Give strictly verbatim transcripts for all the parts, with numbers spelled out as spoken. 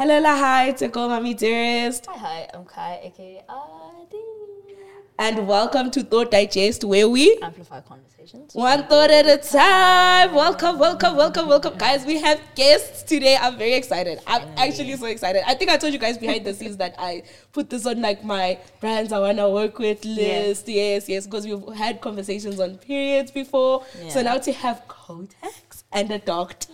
Hello, hi, to go, Mami Dearest. Hi, hi, I'm Kai, aka Adi. And welcome to Thought Digest, where we amplify conversations. One thought at a time. Welcome, welcome, welcome, welcome. Guys, we have guests today. I'm very excited. I'm actually so excited. I think I told you guys behind the scenes that I put this on like my brands I want to work with list. Yes, yes, yes, because we've had conversations on periods before. Yeah. So now to have Kotex and a doctor.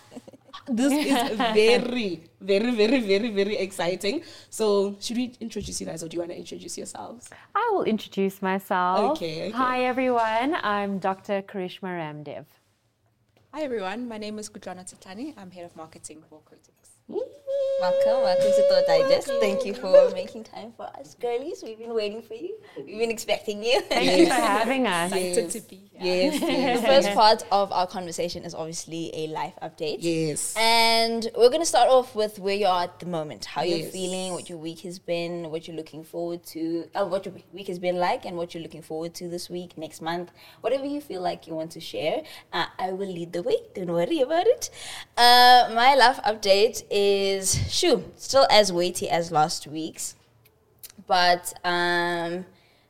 This is very, very, very, very, very exciting. So, should we introduce you guys, or do you want to introduce yourselves? I will introduce myself. Okay, okay. Hi, everyone. I'm Doctor Karishma Ramdev. Hi, everyone. My name is Kudrana Tatani. I'm head of marketing for Kotex. Welcome, welcome to Thought Digest. Thank you for making time for us, girlies. We've been waiting for you. We've been expecting you. Thank you for having us. Excited to be here. Yes, yes. The first part of our conversation is obviously a life update. Yes. And we're going to start off with where you are at the moment, how Yes. you're feeling, what your week has been, what you're looking forward to, uh, what your week has been like, and what you're looking forward to this week, next month, whatever you feel like you want to share. Uh, I will lead the way. Don't worry about it. Uh, my life update is, shoo, still as weighty as last week's. But, um,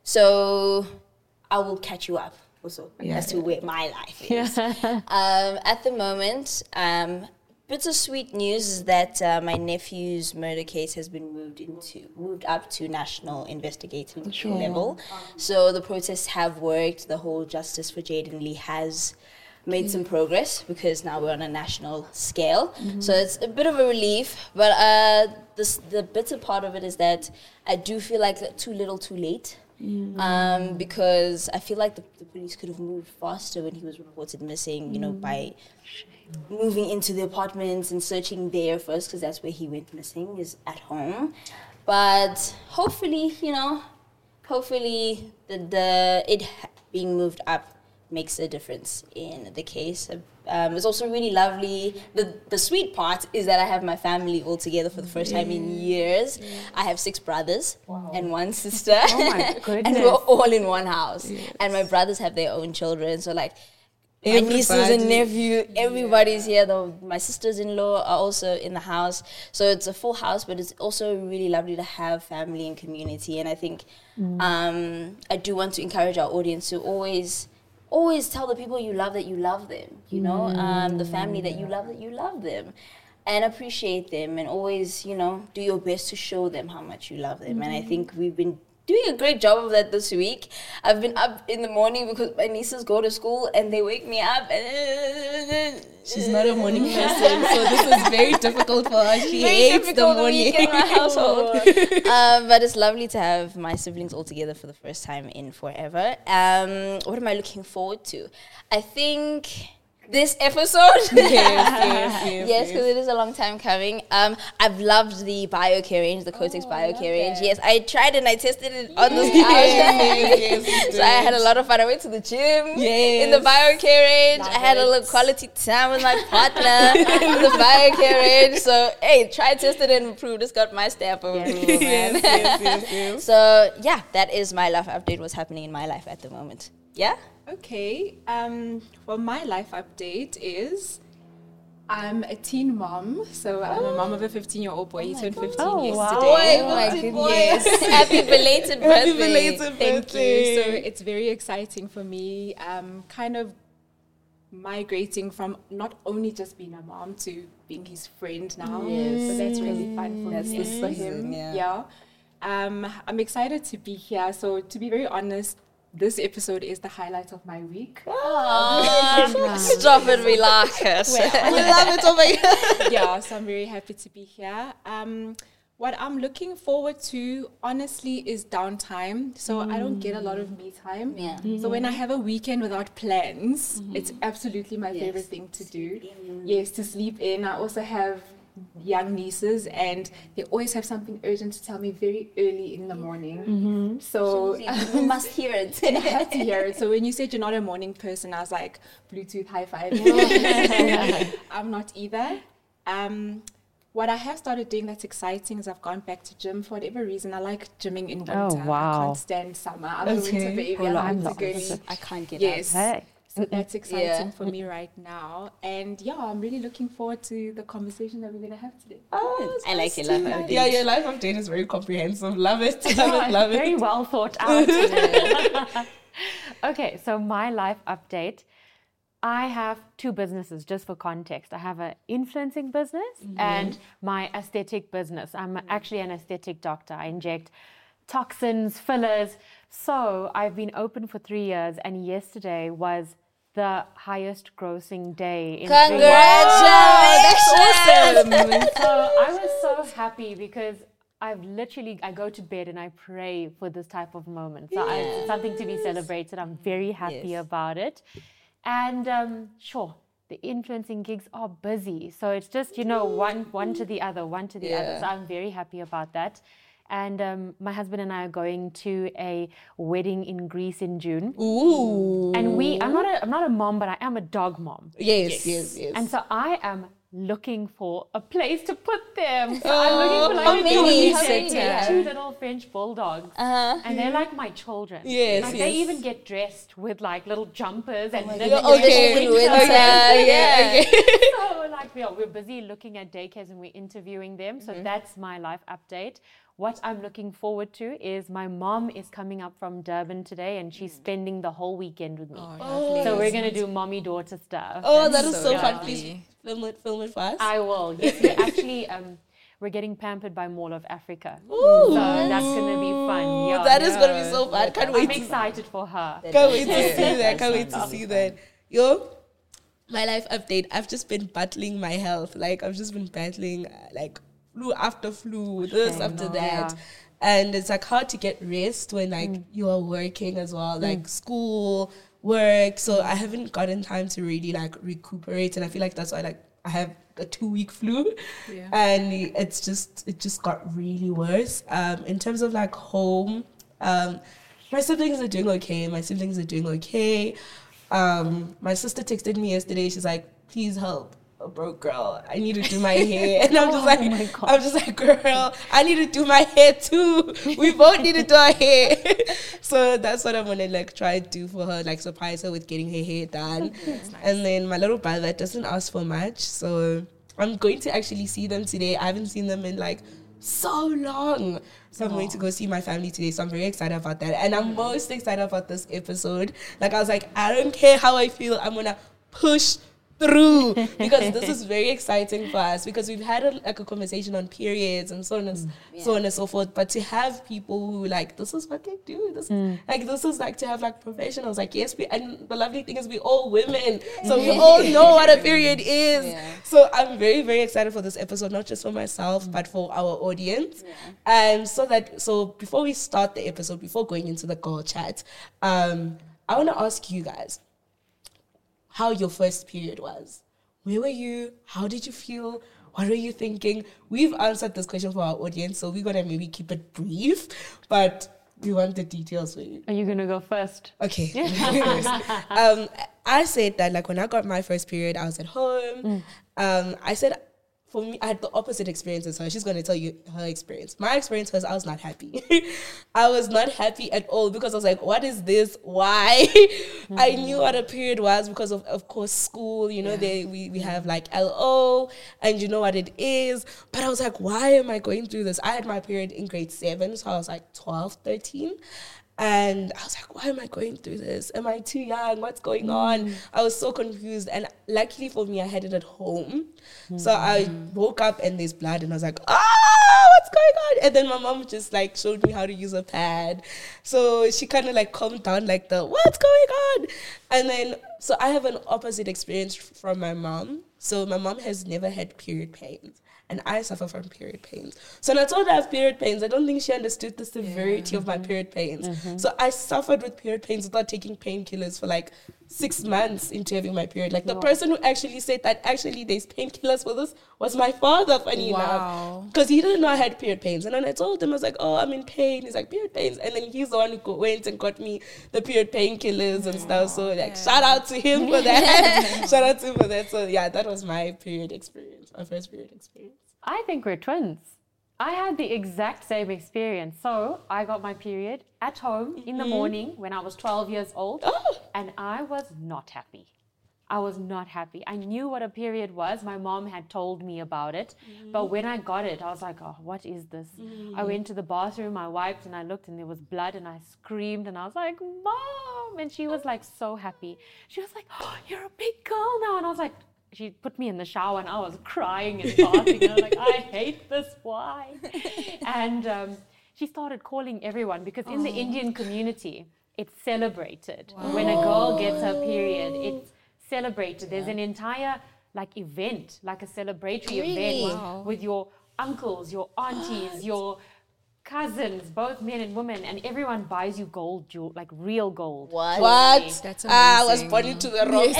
so I will catch you up also Yeah. as to where my life is. um, at the moment, um, bittersweet news is that uh, my nephew's murder case has been moved into moved up to national investigative Sure. level. So the protests have worked. The whole Justice for Jaden Lee has made some progress because now we're on a national scale. Mm-hmm. So it's a bit of a relief. But uh, this, the bitter part of it is that I do feel like too little, too late. Mm. Um, because I feel like the, the police could have moved faster when he was reported missing, you know, mm. by moving into the apartments and searching there first, because that's where he went missing, is at home. But hopefully, you know, hopefully the, the it being moved up makes a difference in the case. Um, it's also really lovely. The the sweet part is that I have my family all together for the first time in years. Yeah. I have six brothers wow. and one sister. Oh my goodness. And we're all in one house. Yes. And my brothers have their own children. So like Everybody. my nieces and nephew, everybody's yeah. here. Though my sisters-in-law are also in the house. So it's a full house, but it's also really lovely to have family and community. And I think mm. um, I do want to encourage our audience to always... always tell the people you love that you love them, you know, um, the family that you love that you love them, and appreciate them, and always, you know, do your best to show them how much you love them. Mm-hmm. And I think we've been doing a great job of that this week. I've been up in the morning because my nieces go to school and they wake me up. And she's not a morning person, so this is very difficult for her. She very hates the morning in my household. um, but it's lovely to have my siblings all together for the first time in forever. Um, what am I looking forward to? I think this episode. yes, yes, yes. Yes, because yes. it is a long time coming. Um, I've loved the BioCare range, the Kotex oh, BioCare range. Yes, I tried and I tested it on this couch. yes, yes, so I had a lot of fun. I went to the gym yes. in the BioCare range. Love I had it. a little quality time with my partner in the BioCare range. So, hey, try, tested and improved. It's got my stamp of approval, man. yes, yes, yes, yes. So, yeah, that is my life update, what's happening in my life at the moment. Yeah? Okay. Um, well, my life update is I'm a teen mom. So I'm a mom of a fifteen-year-old boy. Oh he turned God. fifteen Oh, yesterday. wow. Boy, Oh my good goodness. boy. Happy belated birthday. Happy belated Thank birthday. you. So it's very exciting for me. Um, kind of migrating from not only just being a mom to being his friend now. Yes. So that's really fun for That's me the and for season, him. yeah. yeah. Um, I'm excited to be here. So to be very honest, this episode is the highlight of my week. Oh, stop it, we like it. We love it over here. Yeah, so I'm very happy to be here. Um, what I'm looking forward to, honestly, is downtime. So mm. I don't get a lot of me time. Yeah. Mm-hmm. So when I have a weekend without plans, mm-hmm. it's absolutely my yes. favorite thing to do. Mm. Yes, to sleep in. I also have young nieces, and they always have something urgent to tell me very early in the morning. Mm-hmm. So you must hear it. I have to hear it. So when you said you're not a morning person, I was like, Bluetooth high five. I'm not either. Um, what I have started doing that's exciting is I've gone back to gym for whatever reason. I like gymming in winter. Oh, wow. I can't stand summer. I'm Okay. a winter baby. Well, I'm I'm winter not. girly. I can't get Yes. Hey. So that's exciting Yeah. for me right now. And yeah, I'm really looking forward to the conversation that we're going to have today. Oh, I like your life update. yeah, your life update is very comprehensive. Love it. Love it. Love it. Very well thought out. Okay, so my life update. I have two businesses, just for context. I have an influencing business and my aesthetic business. I'm actually an aesthetic doctor. I inject toxins, fillers. So I've been open for three years, and yesterday was the highest grossing day in three years. Congratulations! So I was so happy because I've literally, I go to bed and I pray for this type of moment. So I, it's something to be celebrated. I'm very happy Yes. about it. And um, sure, the influencing gigs are busy. So it's just, you know, one one to the other, one to the Yeah. other. So I'm very happy about that. And um, my husband and I are going to a wedding in Greece in June. Ooh. And we, I'm not a, I'm not a mom, but I am a dog mom. Yes, yes, yes. And so I am looking for a place to put them. So I'm looking for like how a many? doggy How set. many do you have? Two little French bulldogs. Uh-huh. And they're like my children. Yes, like yes. they even get dressed with like little jumpers and God. knitting Okay. in Winter, winter. yeah. So like yeah, we're busy looking at daycares and we're interviewing them. So Mm-hmm. that's my life update. What I'm looking forward to is my mom is coming up from Durban today and she's spending the whole weekend with me. Oh, So we're gonna do mommy daughter stuff. oh, that is so so fun. lovely. Please film it, film it for us. I will. Yes, we're actually um, we're getting pampered by Mall of Africa. Ooh. So that's gonna be fun. Yeah, that is gonna be yeah. so fun. Can't I'm wait. To, excited for her. can't wait to Yeah. see that. Can't wait to see that. Yo, my life update. I've just been battling my health. Like I've just been battling uh, like flu after flu, this after that. Yeah. And it's like hard to get rest when like Mm. you are working as well, like school, work. So I haven't gotten time to really like recuperate, and I feel like that's why like I have a two week flu, Yeah. and it's just it just got really worse. Um, in terms of like home, um, my siblings are doing okay. My siblings are doing okay. Um, my sister texted me yesterday. She's like, "Please help a broke girl. I need to do my hair." And I'm just like, my God. I'm just like, girl, I need to do my hair too. We both need to do our hair. So that's what I'm gonna like try to do for her, like surprise her with getting her hair done. And then my little brother doesn't ask for much, so I'm going to actually see them today. I haven't seen them in like so long. So I'm going to go see my family today. So I'm very excited about that. And I'm most excited about this episode. Like I was like, I don't care how I feel, I'm gonna push through because this is very exciting for us because we've had a, like a conversation on periods and so on and so on and so forth. But to have people who like this is what they do, this is, like this is like to have like professionals like yes we and the lovely thing is we all women, so we all know what a period is. Yeah. So I'm very very excited for this episode, not just for myself but for our audience. And so that so before we start the episode, before going into the girl chat, um, I want to ask you guys how your first period was. Where were you? How did you feel? What were you thinking? We've answered this question for our audience, so we're gonna maybe keep it brief, but we want the details for you. Are you gonna go first? Okay. um, I said that like when I got my first period, I was at home. Um, I said for me, I had the opposite experience as her. She's going to tell you her experience. My experience was I was not happy. I was not happy at all because I was like, what is this? Why? I knew what a period was because of, of course, school. You know, Yeah. they we, we have like L O and you know what it is. But I was like, why am I going through this? I had my period in grade seven, so I was like twelve, thirteen. And I was like, why am I going through this? Am I too young? What's going on? I was so confused. And luckily for me, I had it at home. So I woke up and there's blood and I was like, ah, what's going on? And then my mom just like showed me how to use a pad. So she kind of like calmed down like the, what's going on? And then, so I have an opposite experience from my mom. So my mom has never had period pains. And I suffer from period pains. So when I told her I have period pains, I don't think she understood the severity of my period pains. So I suffered with period pains without taking painkillers for like six months into having my period. Like the person who actually said that actually there's painkillers for this was my father, funny enough. Wow. Because he didn't know I had period pains. And then I told him, I was like, oh, I'm in pain. He's like, period pains. And then he's the one who go, went and got me the period painkillers and stuff. So like, yeah. shout out to him for that. Shout out to him for that. So yeah, that was my period experience, my first period experience. I think we're twins. I had the exact same experience. So I got my period at home in the morning when I was twelve years old, Oh. and I was not happy. I was not happy. I knew what a period was. My mom had told me about it. But when I got it, I was like, oh, what is this? I went to the bathroom, I wiped, and I looked, and there was blood, and I screamed, and I was like, Mom! And she was like so happy. She was like, oh, you're a big girl now. And I was like, she put me in the shower, and I was crying and bathing. And I was like, I hate this. Why? And um, she started calling everyone, because in the Indian community, it's celebrated. When a girl gets her period, it's celebrated. There's an entire like event, like a celebratory Really? event Wow. with your uncles, your aunties, your cousins, both men and women, and everyone buys you gold jewel, like real gold. What? What? That's Ah, I was amazing. born into the wrong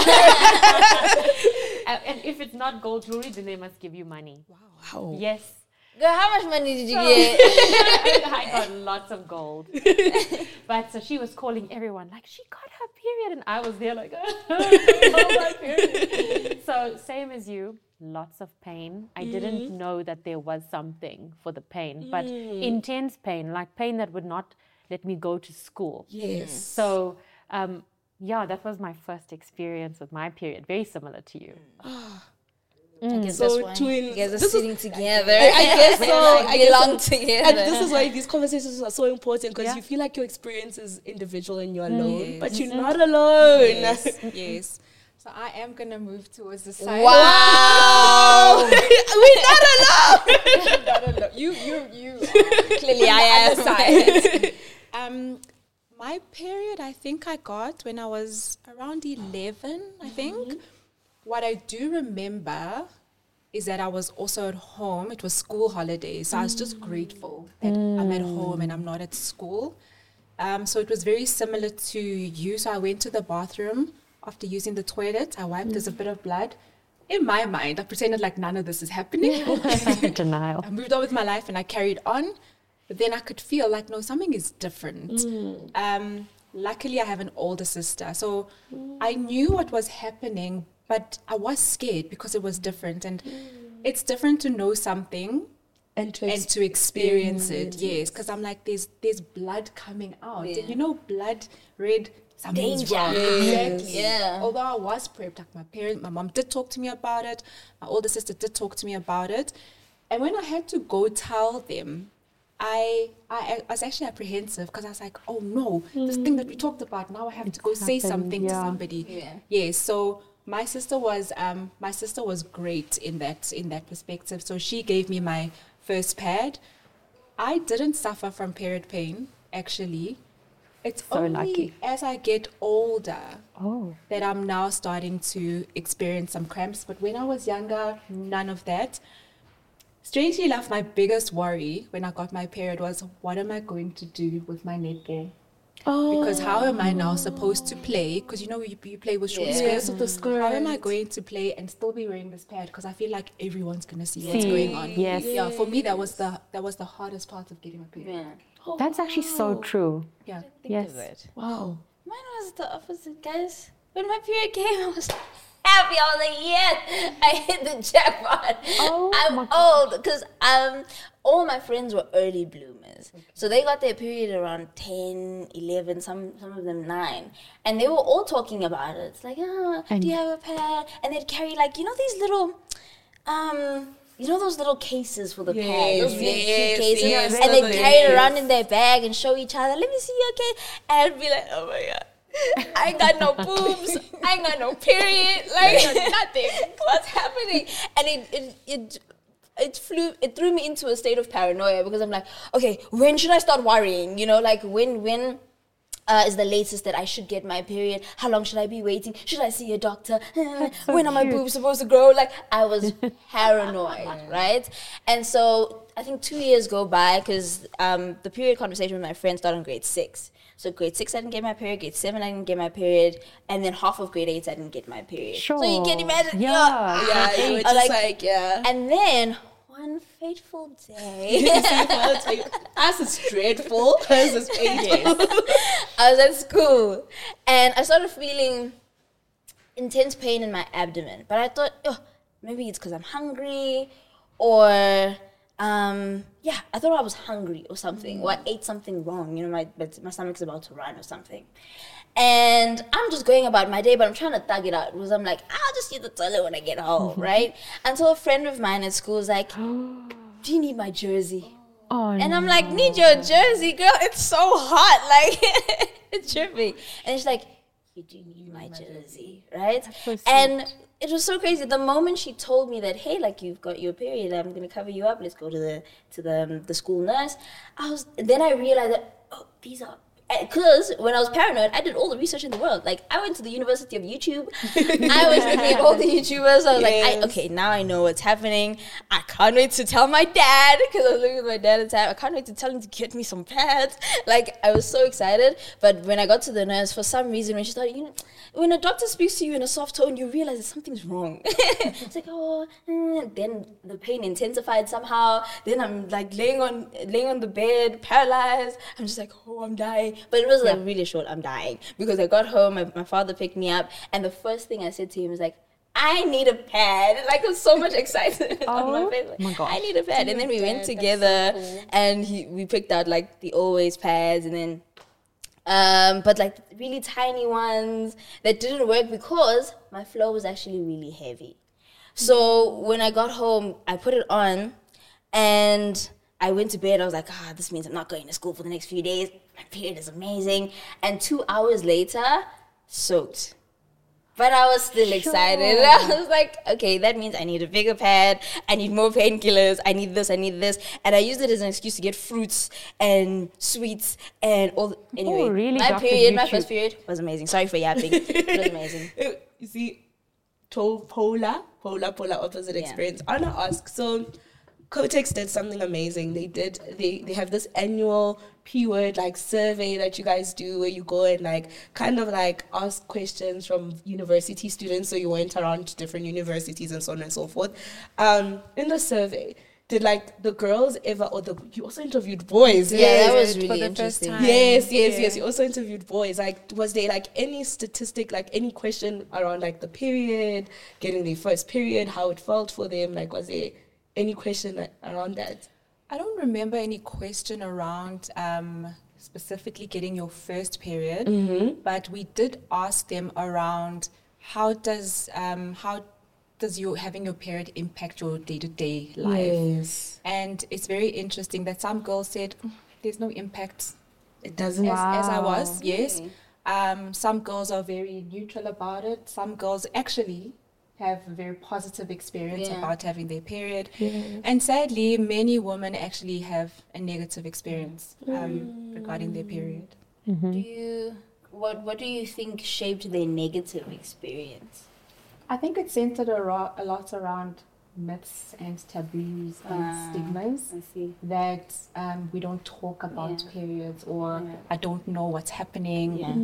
And, and if it's not gold jewelry, then they must give you money. Wow. Yes. Girl, how much money did you So- get? I got lots of gold. But so she was calling everyone like, she got her period, and I was there like, oh, my period. So same as you, lots of pain. I didn't know that there was something for the pain, but intense pain, like pain that would not let me go to school. Yes. So um, yeah, that was my first experience with my period. Very similar to you. I guess So that's why twins- you guys are this is- sitting together. I, I guess so. Like, I guess belong so. together. And this is why these conversations are so important, because Yeah. you feel like your experience is individual and you're alone, Yes. but you're not alone. Yes, yes. So I am gonna move towards the side. Wow. We're not alone. Not alone. You, you, you. Are Clearly, I am. side. um, my period, I think I got when I was around eleven. I think. What I do remember is that I was also at home. It was school holidays, so I was just grateful that I'm at home and I'm not at school. Um, so it was very similar to you. So I went to the bathroom after using the toilet. I wiped. There's a bit of blood. In my mind, I pretended like none of this is happening. Denial. I moved on with my life and I carried on. But then I could feel like, no, something is different. Um, luckily, I have an older sister. So I knew what was happening, but I was scared because it was different. And it's different to know something And to, and to experience it. Yes, because I'm like, there's there's blood coming out. Yeah. And you know, blood, red, something's Danger. wrong. Yes. Exactly. Yeah. Although I was prepped, like my parents, my mom did talk to me about it. My older sister did talk to me about it. And when I had to go tell them, I I, I was actually apprehensive because I was like, oh no, this thing that we talked about, now I have to go say happened, something to yeah. somebody. Yeah. Yes. So my sister was um my sister was great in that in that perspective. So she gave me my first pad. I didn't suffer from period pain, actually. It's So only lucky. as I get older Oh. that I'm now starting to experience some cramps. But when I was younger, none of that. Strangely enough, my biggest worry when I got my period was, what am I going to do with my netball? Because how am I now supposed to play? Because you know you, you play with short Yeah. skirts. Yes, with the skirt. How am I going to play and still be wearing this pad? Because I feel like everyone's gonna see what's See, going on. yes. Yeah. For me, that was the that was the hardest part of getting a period. Yeah. That's actually so true. Yeah. Think Yes. of it. Wow. Mine was the opposite, guys. When my period came, I was happy. I was like, yes, I hit the jackpot. Oh I'm my old because um, all my friends were early bloomers. So they got their period around ten, eleven, some some of them nine. And they were all talking about it. It's like, oh, do you have a pad? And they'd carry like, you know, these little, um, you know those little cases for the pad? Those Yes, really yes, cute cases. yes, and they'd those- carry it yes. around in their bag and show each other, let me see your case. And I'd be like, oh my God. I ain't got no boobs. I ain't got no period. Like nothing. What's happening? And it it it it flew. It threw me into a state of paranoia because I'm like, okay, when should I start worrying? You know, like when when. Uh, is the latest that I should get my period? How long should I be waiting? Should I see a doctor? so when are my cute. boobs supposed to grow? Like I was paranoid, right? And so I think two years go by because um, the period conversation with my friend started in grade six. So grade six I didn't get my period, grade seven I didn't get my period, and then half of grade eight I didn't get my period. So you can Sure. imagine, Yeah. Yeah, you were I just like- like, yeah. And then one fateful day, Us is dreadful. Hers is painful. I was at school and I started feeling intense pain in my abdomen. But I thought, oh, maybe it's because I'm hungry or um, yeah, I thought I was hungry or something, mm. or I ate something wrong. You know, my my stomach's about to run or something. And I'm just going about my day, but I'm trying to thug it out because I'm like, I'll just use the toilet when I get home, right? Until a friend of mine at school was like, do you need my jersey? Oh, and I'm like, need your jersey, girl? It's so hot. Like, it's trippy. And she's like, you do need my jersey, right? So and it was so crazy. The moment she told me that, hey, like, you've got your period, I'm going to cover you up. Let's go to the to the, um, the school nurse. I was. Then I realized that, oh, these are... Because when I was paranoid, I did all the research in the world. Like, I went to the University of YouTube. I was looking at all the YouTubers. I was yes. like, I, okay, now I know what's happening. I can't wait to tell my dad, because I was looking at my dad at the time. I can't wait to tell him to get me some pads. Like, I was so excited. But when I got to the nurse, for some reason, when she started, you know, when a doctor speaks to you in a soft tone, you realize that something's wrong. It's like, oh, mm. Then the pain intensified somehow. Then I'm like laying on laying on the bed, paralyzed. I'm just like, oh, I'm dying. But it was like yeah. really short, I'm dying. Because I got home, my, my father picked me up, and the first thing I said to him was like, I need a pad. Like, there's so much excitement oh, on my face. Like, my gosh. I need a pad. And then we dad, went together, so cool. and he, we picked out like the Always pads, and then, um, but like really tiny ones that didn't work because my flow was actually really heavy. So when I got home, I put it on, and I went to bed. I was like, ah, this means I'm not going to school for the next few days. My period is amazing. And two hours later, soaked. But I was still excited. Sure. I was like, okay, that means I need a bigger pad. I need more painkillers. I need this. I need this. And I used it as an excuse to get fruits and sweets and all. The, anyway, oh, really, my Doctor period, YouTube. my first period was amazing. Sorry for yapping. It was amazing. You see, to polar, polar, polar opposite Yeah. experience. I want to ask, so Cotex did something amazing. They did, they, they have this annual P-word like survey that you guys do where you go and like kind of like ask questions from university students. So you went around to different universities and so on and so forth. Um, in the survey, did like the girls ever, or the, you also interviewed boys. Yeah, yes. that was For really the interesting. first time. Yes, yes, Yeah. yes. You also interviewed boys. Like, was there like any statistic, like any question around like the period, getting their first period, how it felt for them? Like, was there any question like, around that? I don't remember any question around um, specifically getting your first period, Mm-hmm. but we did ask them around how does um, how does you having your period impact your day-to-day life? Yes. And it's very interesting that some girls said "Mm, there's no impact. It doesn't. As, as I Wow. was, yes. Really? Um, some girls are very neutral about it. Some girls actually have a very positive experience Yeah. about having their period. Yeah. And sadly, many women actually have a negative experience um, regarding their period. Do you, what, what do you think shaped their negative experience? I think it's centered aro- a lot around myths and taboos and Ah. stigmas I see. that um, we don't talk about Yeah. periods, or Yeah. I don't know what's happening, Yeah.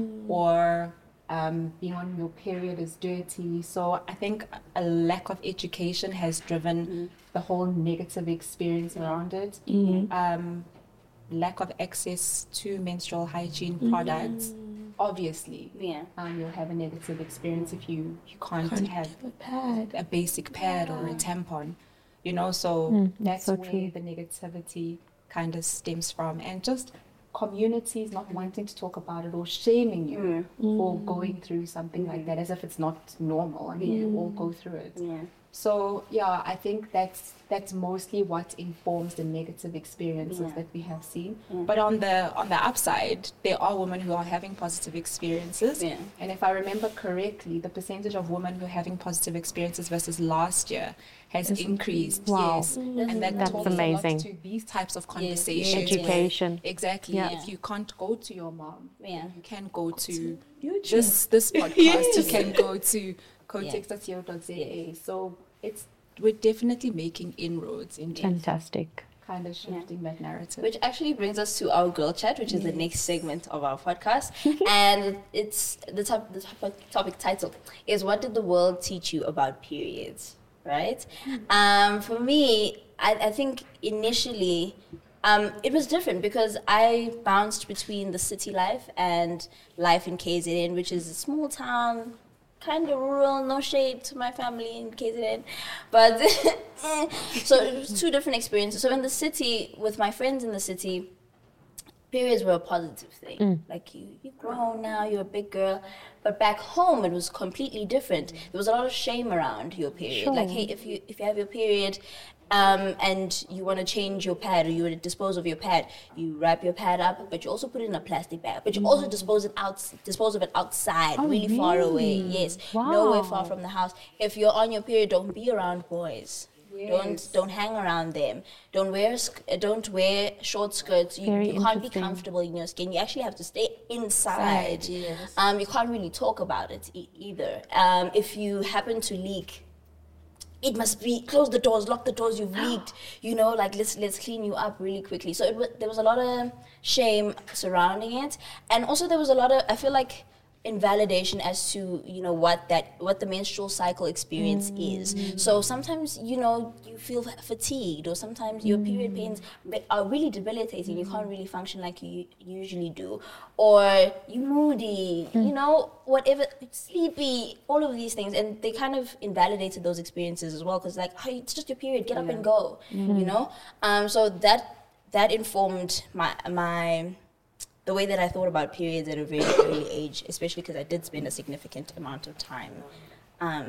or um, being on your period is dirty. So I think a lack of education has driven Mm. the whole negative experience around it. Mm-hmm. Um, lack of access to menstrual hygiene products, obviously. Yeah. Um, you'll have a negative experience if you, you can't, Can't have a pad. a basic pad or a tampon, you know, so Mm, that's so where true. the negativity kind of stems from. And just communities not wanting to talk about it or shaming you Mm. for going through something like that as if it's not normal. I mean, we all go through it. Yeah. So yeah, I think that's that's mostly what informs the negative experiences Yeah. that we have seen. Yeah. But on the on the upside, there are women who are having positive experiences. Yeah. And if I remember correctly, the percentage of women who are having positive experiences versus last year has increased. Wow. Yes. And that That's talks amazing. a lot to these types of Yes, conversations. yes, Education. Exactly. Yeah. If you can't go to your mom, Yeah. you can go to YouTube. this this podcast. You can go to cotex dot co dot za. Yes. So it's we're definitely making inroads into Fantastic. kind of shifting that narrative. Which actually brings us to our girl chat, which is the next segment of our podcast. And it's the top the topic, topic title is "What did the world teach you about periods?" Right? Um, for me, I, I think initially um, it was different because I bounced between the city life and life in K Z N, which is a small town, kind of rural, no shade to my family in K Z N, but so it was two different experiences. So in the city, with my friends in the city, periods were a positive thing. Mm. Like you, you grown now, you're a big girl. But back home, it was completely different. There was a lot of shame around your period. Sure. Like, hey, if you if you have your period, um, and you want to change your pad or you want to dispose of your pad, you wrap your pad up, but you also put it in a plastic bag. But you mm. also dispose it out, dispose of it outside, oh, really, really far away. Yes, wow. Nowhere far from the house. If you're on your period, don't be around boys. Yes. Don't don't hang around them. Don't wear don't wear short skirts. You, you can't be comfortable in your skin. You actually have to stay inside. Side, yes. Um, you can't really talk about it e- either. Um, if you happen to leak, it must be close the doors, lock the doors. You've leaked. You know, like let's let's clean you up really quickly. So it w- there was a lot of shame surrounding it, and also there was a lot of I feel like. invalidation as to you know what that what the menstrual cycle experience mm. is. So sometimes you know you feel fatigued, or sometimes your mm. period pains are really debilitating. Mm. You can't really function like you usually do, or you moody, mm. you know whatever, sleepy, all of these things, and they kind of invalidated those experiences as well because like hey, it's just your period, get yeah. up and go, mm. you know. Um, so that that informed my my. the way that I thought about periods at a very early age, especially because I did spend a significant amount of time um,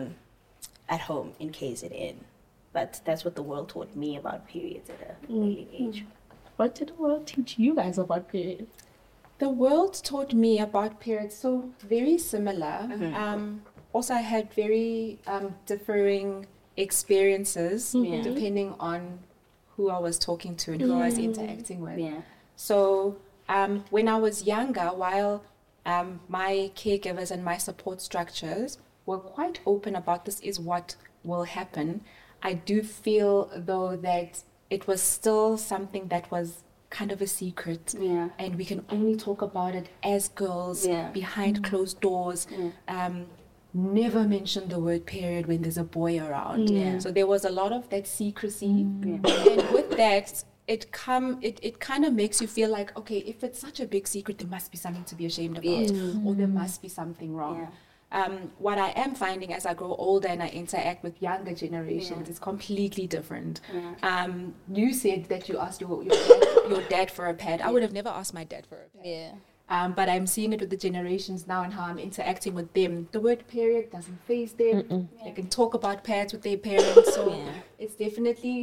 at home in K Z N. But that's what the world taught me about periods at an mm. early age. What did the world teach you guys about periods? The world taught me about periods so very similar. Mm-hmm. Um, also, I had very um, differing experiences mm-hmm. depending on who I was talking to and who mm-hmm. I was interacting with. Yeah. So Um, when I was younger, while um, my caregivers and my support structures were quite open about this is what will happen, I do feel though that it was still something that was kind of a secret, yeah. and we can only talk about it as girls yeah. behind mm. closed doors. Yeah. Um, never mention the word period when there's a boy around. Yeah. So there was a lot of that secrecy, mm. yeah. and with that, It come it, it kind of makes you feel like, okay, if it's such a big secret, there must be something to be ashamed about, yeah. or there must be something wrong. Yeah. Um, what I am finding as I grow older and I interact with younger generations yeah. is completely different. Yeah. Um, you said that you asked your your dad, your dad for a pad. I would have never asked my dad for a pad. Yeah. Um, but I'm seeing it with the generations now and how I'm interacting with them. The word period doesn't faze them. Yeah. They can talk about pads with their parents. So yeah. it's definitely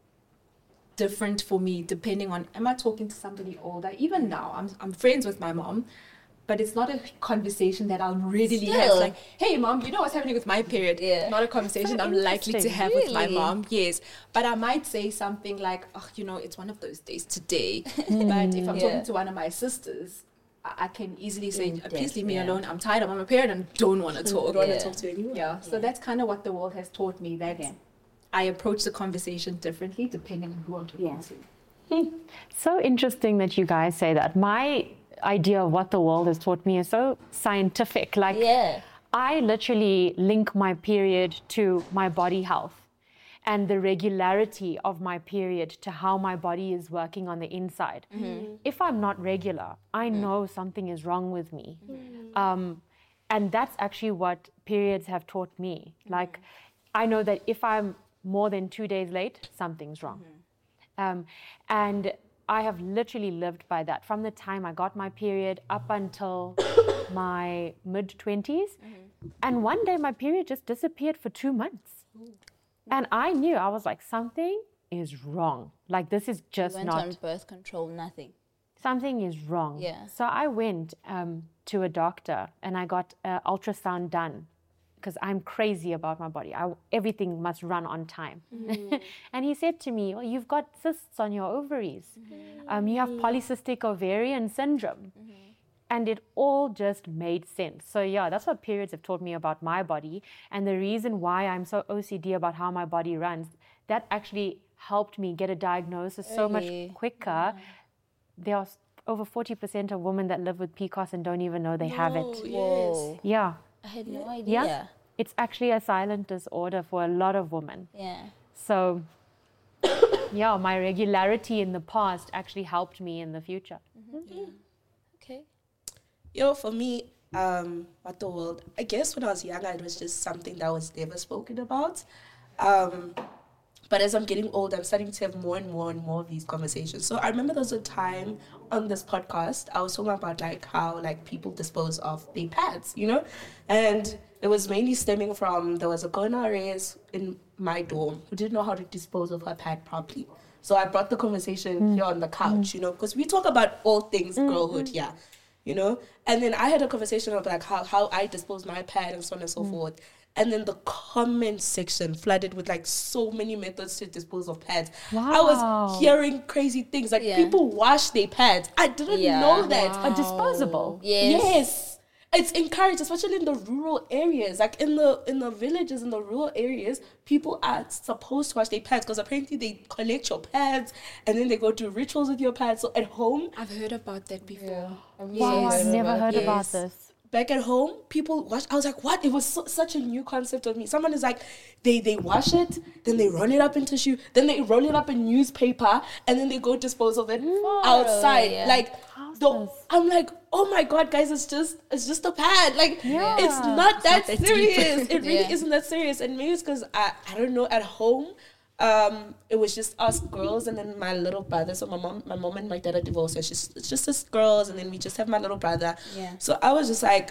different for me depending on, am I talking to somebody older? Even now, I'm I'm friends with my mom, but it's not a conversation that I'll readily Still. have. Like, hey mom, you know what's happening with my period? Yeah. Not a conversation So I'm likely to have really? with my mom. Yes. But I might say something like, oh, you know, it's one of those days today. But if I'm Yeah. talking to one of my sisters, I, I can easily say, In please leave me depth, yeah. alone. I'm tired, I'm on my period and don't want to talk. Don't want Yeah. to talk to anyone. Yeah. So Yeah. that's kind of what the world has taught me, that Yeah. I approach the conversation differently depending on who I'm talking Yeah. to. So interesting that you guys say that. My idea of what the world has taught me is so scientific. Like, Yeah. I literally link my period to my body health and the regularity of my period to how my body is working on the inside. Mm-hmm. If I'm not regular, I know something is wrong with me. Um, and that's actually what periods have taught me. Like, I know that if I'm more than two days late, something's wrong. Um, and I have literally lived by that from the time I got my period up until my mid-twenties. Mm-hmm. And one day my period just disappeared for two months. Ooh. And I knew, I was like, something is wrong. Like, this is just You went not... on birth control, nothing. Something is wrong. Yeah. So I went um, to a doctor and I got an ultrasound done, because I'm crazy about my body. I, everything must run on time. Mm-hmm. And he said to me, well, you've got cysts on your ovaries. Mm-hmm. Um, you have polycystic ovarian syndrome. Mm-hmm. And it all just made sense. So yeah, that's what periods have taught me about my body. And the reason why I'm so O C D about how my body runs, that actually helped me get a diagnosis so much Really? quicker. Mm-hmm. There are over forty percent of women that live with P C O S and don't even know they have it. Oh, Whoa. Yeah. I had no idea. Yeah. It's actually a silent disorder for a lot of women. Yeah. So, yeah, my regularity in the past actually helped me in the future. Mm-hmm. Yeah. Okay. You know, for me, um, what the world, I guess when I was younger, it was just something that was never spoken about. Um, but as I'm getting older, I'm starting to have more and more and more of these conversations. So I remember there was a time on this podcast, I was talking about like how like people dispose of their pads, you know? And it was mainly stemming from, there was a girl in our race in my dorm who didn't know how to dispose of her pad properly. So I brought the conversation mm. here on the couch, mm. you know, because we talk about all things mm. girlhood, yeah, you know? And then I had a conversation of like how, how I dispose my pad and so on and so mm. forth. And then the comment section flooded with like so many methods to dispose of pads. Wow. I was hearing crazy things. Like yeah. people wash their pads. I didn't yeah. know that. Wow. A disposable. Yes. Yes. It's encouraged, especially in the rural areas. Like in the in the villages, in the rural areas, people are supposed to wash their pads because apparently they collect your pads and then they go do rituals with your pads. So at home, I've heard about that before. Yeah. Wow, yes. I've never heard yes. about this. Back at home, people wash. I was like, what? It was so, such a new concept of me. Someone is like, they they wash it, then they roll it up in tissue, then they roll it up in newspaper, and then they go dispose of it mm, outside. Yeah. Like, the, I'm like, oh my god, guys, it's just it's just a pad. Like, yeah. it's not that it's not serious. That it really yeah. isn't that serious. And maybe it's because I I don't know, at home. Um, it was just us girls and then my little brother. So my mom, my mom and my dad are divorced. So it's just, it's just us girls, and then we just have my little brother. Yeah. So I was just like,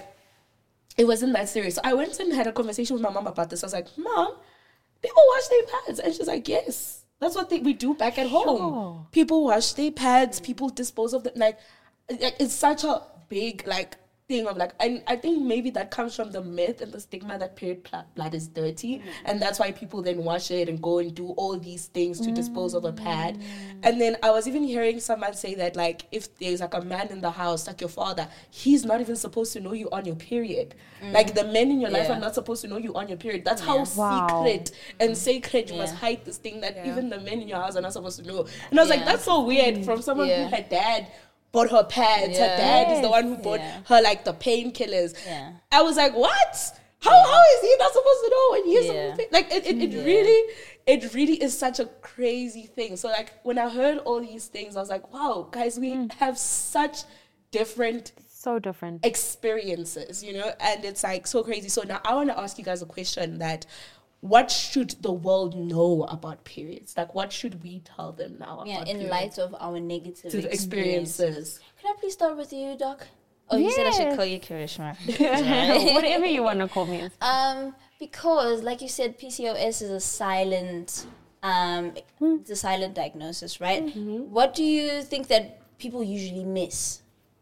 it wasn't that serious. So I went and had a conversation with my mom about this. I was like, Mom, people wash their pads, and she's like, yes, that's what they, we do back at home. Sure. People wash their pads. People dispose of them. Like, like it's such a big like. thing of like, and I think maybe that comes from the myth and the stigma that period blood is dirty, mm-hmm. and that's why people then wash it and go and do all these things to mm-hmm. dispose of a pad. And then I was even hearing someone say that like if there's like a man in the house, like your father, he's not even supposed to know you on your period. Mm-hmm. Like the men in your yeah. life are not supposed to know you on your period. That's yeah. how wow. secret and sacred you yeah. must hide this thing that yeah. even the men in your house are not supposed to know. And I was yeah. like, that's so weird from someone yeah. who had dad bought her pads. Yeah. Her dad is the one who bought yeah. her like the painkillers. Yeah. I was like, what? How yeah. how is he not supposed to know when he's yeah. supposed to pay? Like it it, it yeah. really it really is such a crazy thing. So like when I heard all these things, I was like, wow, guys, we mm. have such different so different experiences, you know, and it's like so crazy. So now I want to ask you guys a question that what should the world know about periods? Like, what should we tell them now yeah, about in periods? light of our negative experiences. experiences. Can I please start with you, Doc? Oh, yes. You said I should call you Karishma. Whatever you want to call me. Um, because, like you said, P C O S is a silent, um, mm. it's a silent diagnosis, right? Mm-hmm. What do you think that people usually miss?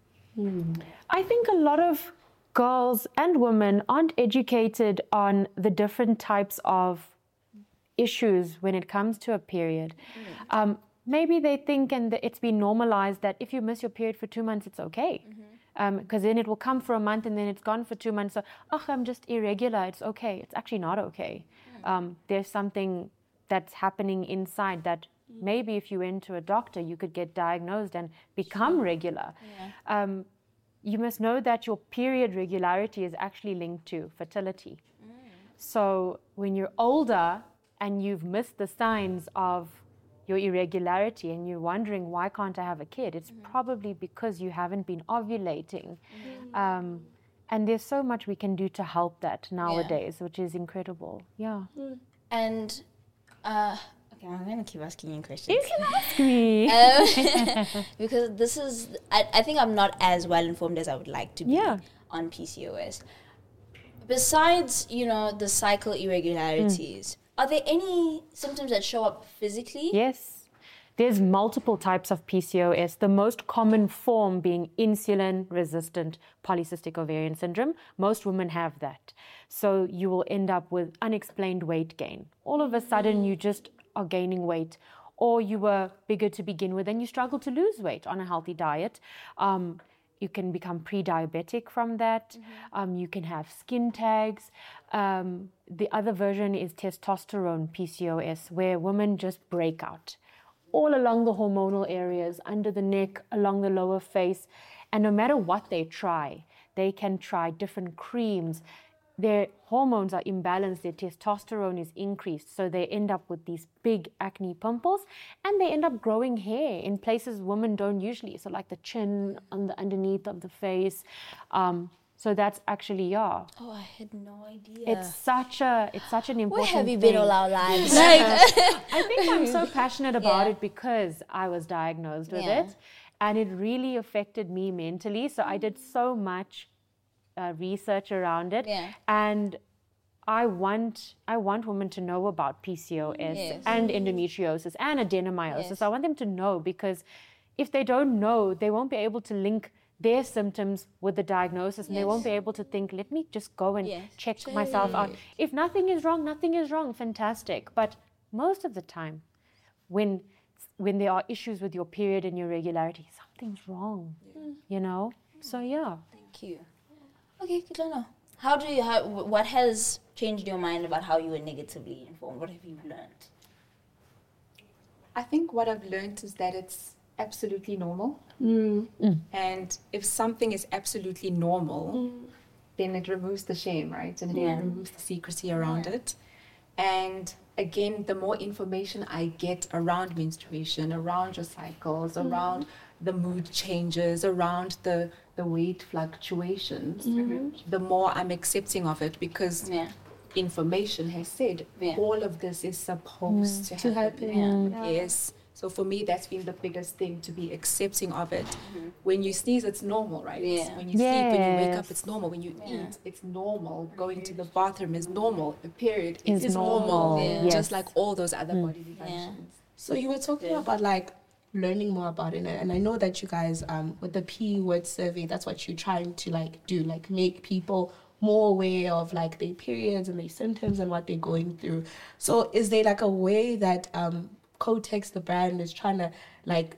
Mm. I think a lot of girls and women aren't educated on the different types of issues when it comes to a period. Mm. Um, maybe they think, and it's been normalized, that if you miss your period for two months, it's okay. Because mm-hmm. um, then it will come for a month and then it's gone for two months. So, oh, I'm just irregular. It's okay. It's actually not okay. Mm. Um, there's something that's happening inside that mm. maybe if you went to a doctor, you could get diagnosed and become sure. regular. Yeah. Um, You must know that your period regularity is actually linked to fertility. Mm. So when you're older and you've missed the signs of your irregularity and you're wondering, why can't I have a kid? It's mm-hmm. probably because you haven't been ovulating. Mm. Um, and there's so much we can do to help that nowadays, yeah. which is incredible. Yeah. Mm. And uh, okay, I'm going to keep asking you questions. You can ask me. Um, because this is, I, I think I'm not as well informed as I would like to be yeah. on P C O S. Besides, you know, the cycle irregularities, mm. are there any symptoms that show up physically? Yes. There's multiple types of P C O S, the most common form being insulin-resistant polycystic ovarian syndrome. Most women have that. So you will end up with unexplained weight gain. All of a sudden, you just are gaining weight, or you were bigger to begin with and you struggle to lose weight on a healthy diet. Um, you can become pre-diabetic from that. Mm-hmm. Um, you can have skin tags. Um, the other version is testosterone P C O S, where women just break out all along the hormonal areas, under the neck, along the lower face. And no matter what they try, they can try different creams. Their hormones are imbalanced, their testosterone is increased, so they end up with these big acne pimples, and they end up growing hair in places women don't usually, so like the chin, on the underneath of the face. Um, So that's actually, yeah. Oh, I had no idea. It's such a, it's such an Where important have you thing. been all our lives? Like, I think I'm so passionate about Yeah. it because I was diagnosed with Yeah. it, and it really affected me mentally. So I did so much uh, research around it, Yeah. and I want I want women to know about P C O S Yes. and endometriosis and adenomyosis. Yes. I want them to know, because if they don't know, they won't be able to link their symptoms with the diagnosis, and they Yes. won't be able to think, let me just go and Yes. check myself out. If nothing is wrong, nothing is wrong, fantastic. But most of the time, when when there are issues with your period and your regularity, something's wrong, you know? So yeah. Thank you. Okay, good to know. How do you, how, wh- what has changed your mind about how you were negatively informed? What have you learned? I think what I've learned is that it's absolutely normal. And if something is absolutely normal, then it removes the shame, right? And Yeah. it removes the secrecy around it. And again, the more information I get around menstruation, around your cycles, around the mood changes, around the, the weight fluctuations, the more I'm accepting of it, because Yeah. information has said Yeah. all of this is supposed to To happen. happen. Yeah. Yes. So for me, that's been the biggest thing, to be accepting of it. When you sneeze, it's normal, right? Yeah. When you sleep, when you wake up, Yes. it's normal. When you Yeah. eat, it's normal. Going to the bathroom is normal. A period Is is, normal. normal. Yeah. Yes. Just like all those other body functions. So you were talking Yeah. about like learning more about it, and I know that you guys um with the P word survey, that's what you're trying to like do, like make people more aware of like their periods and their symptoms and what they're going through. So is there like a way that um Kotex, the brand, is trying to like,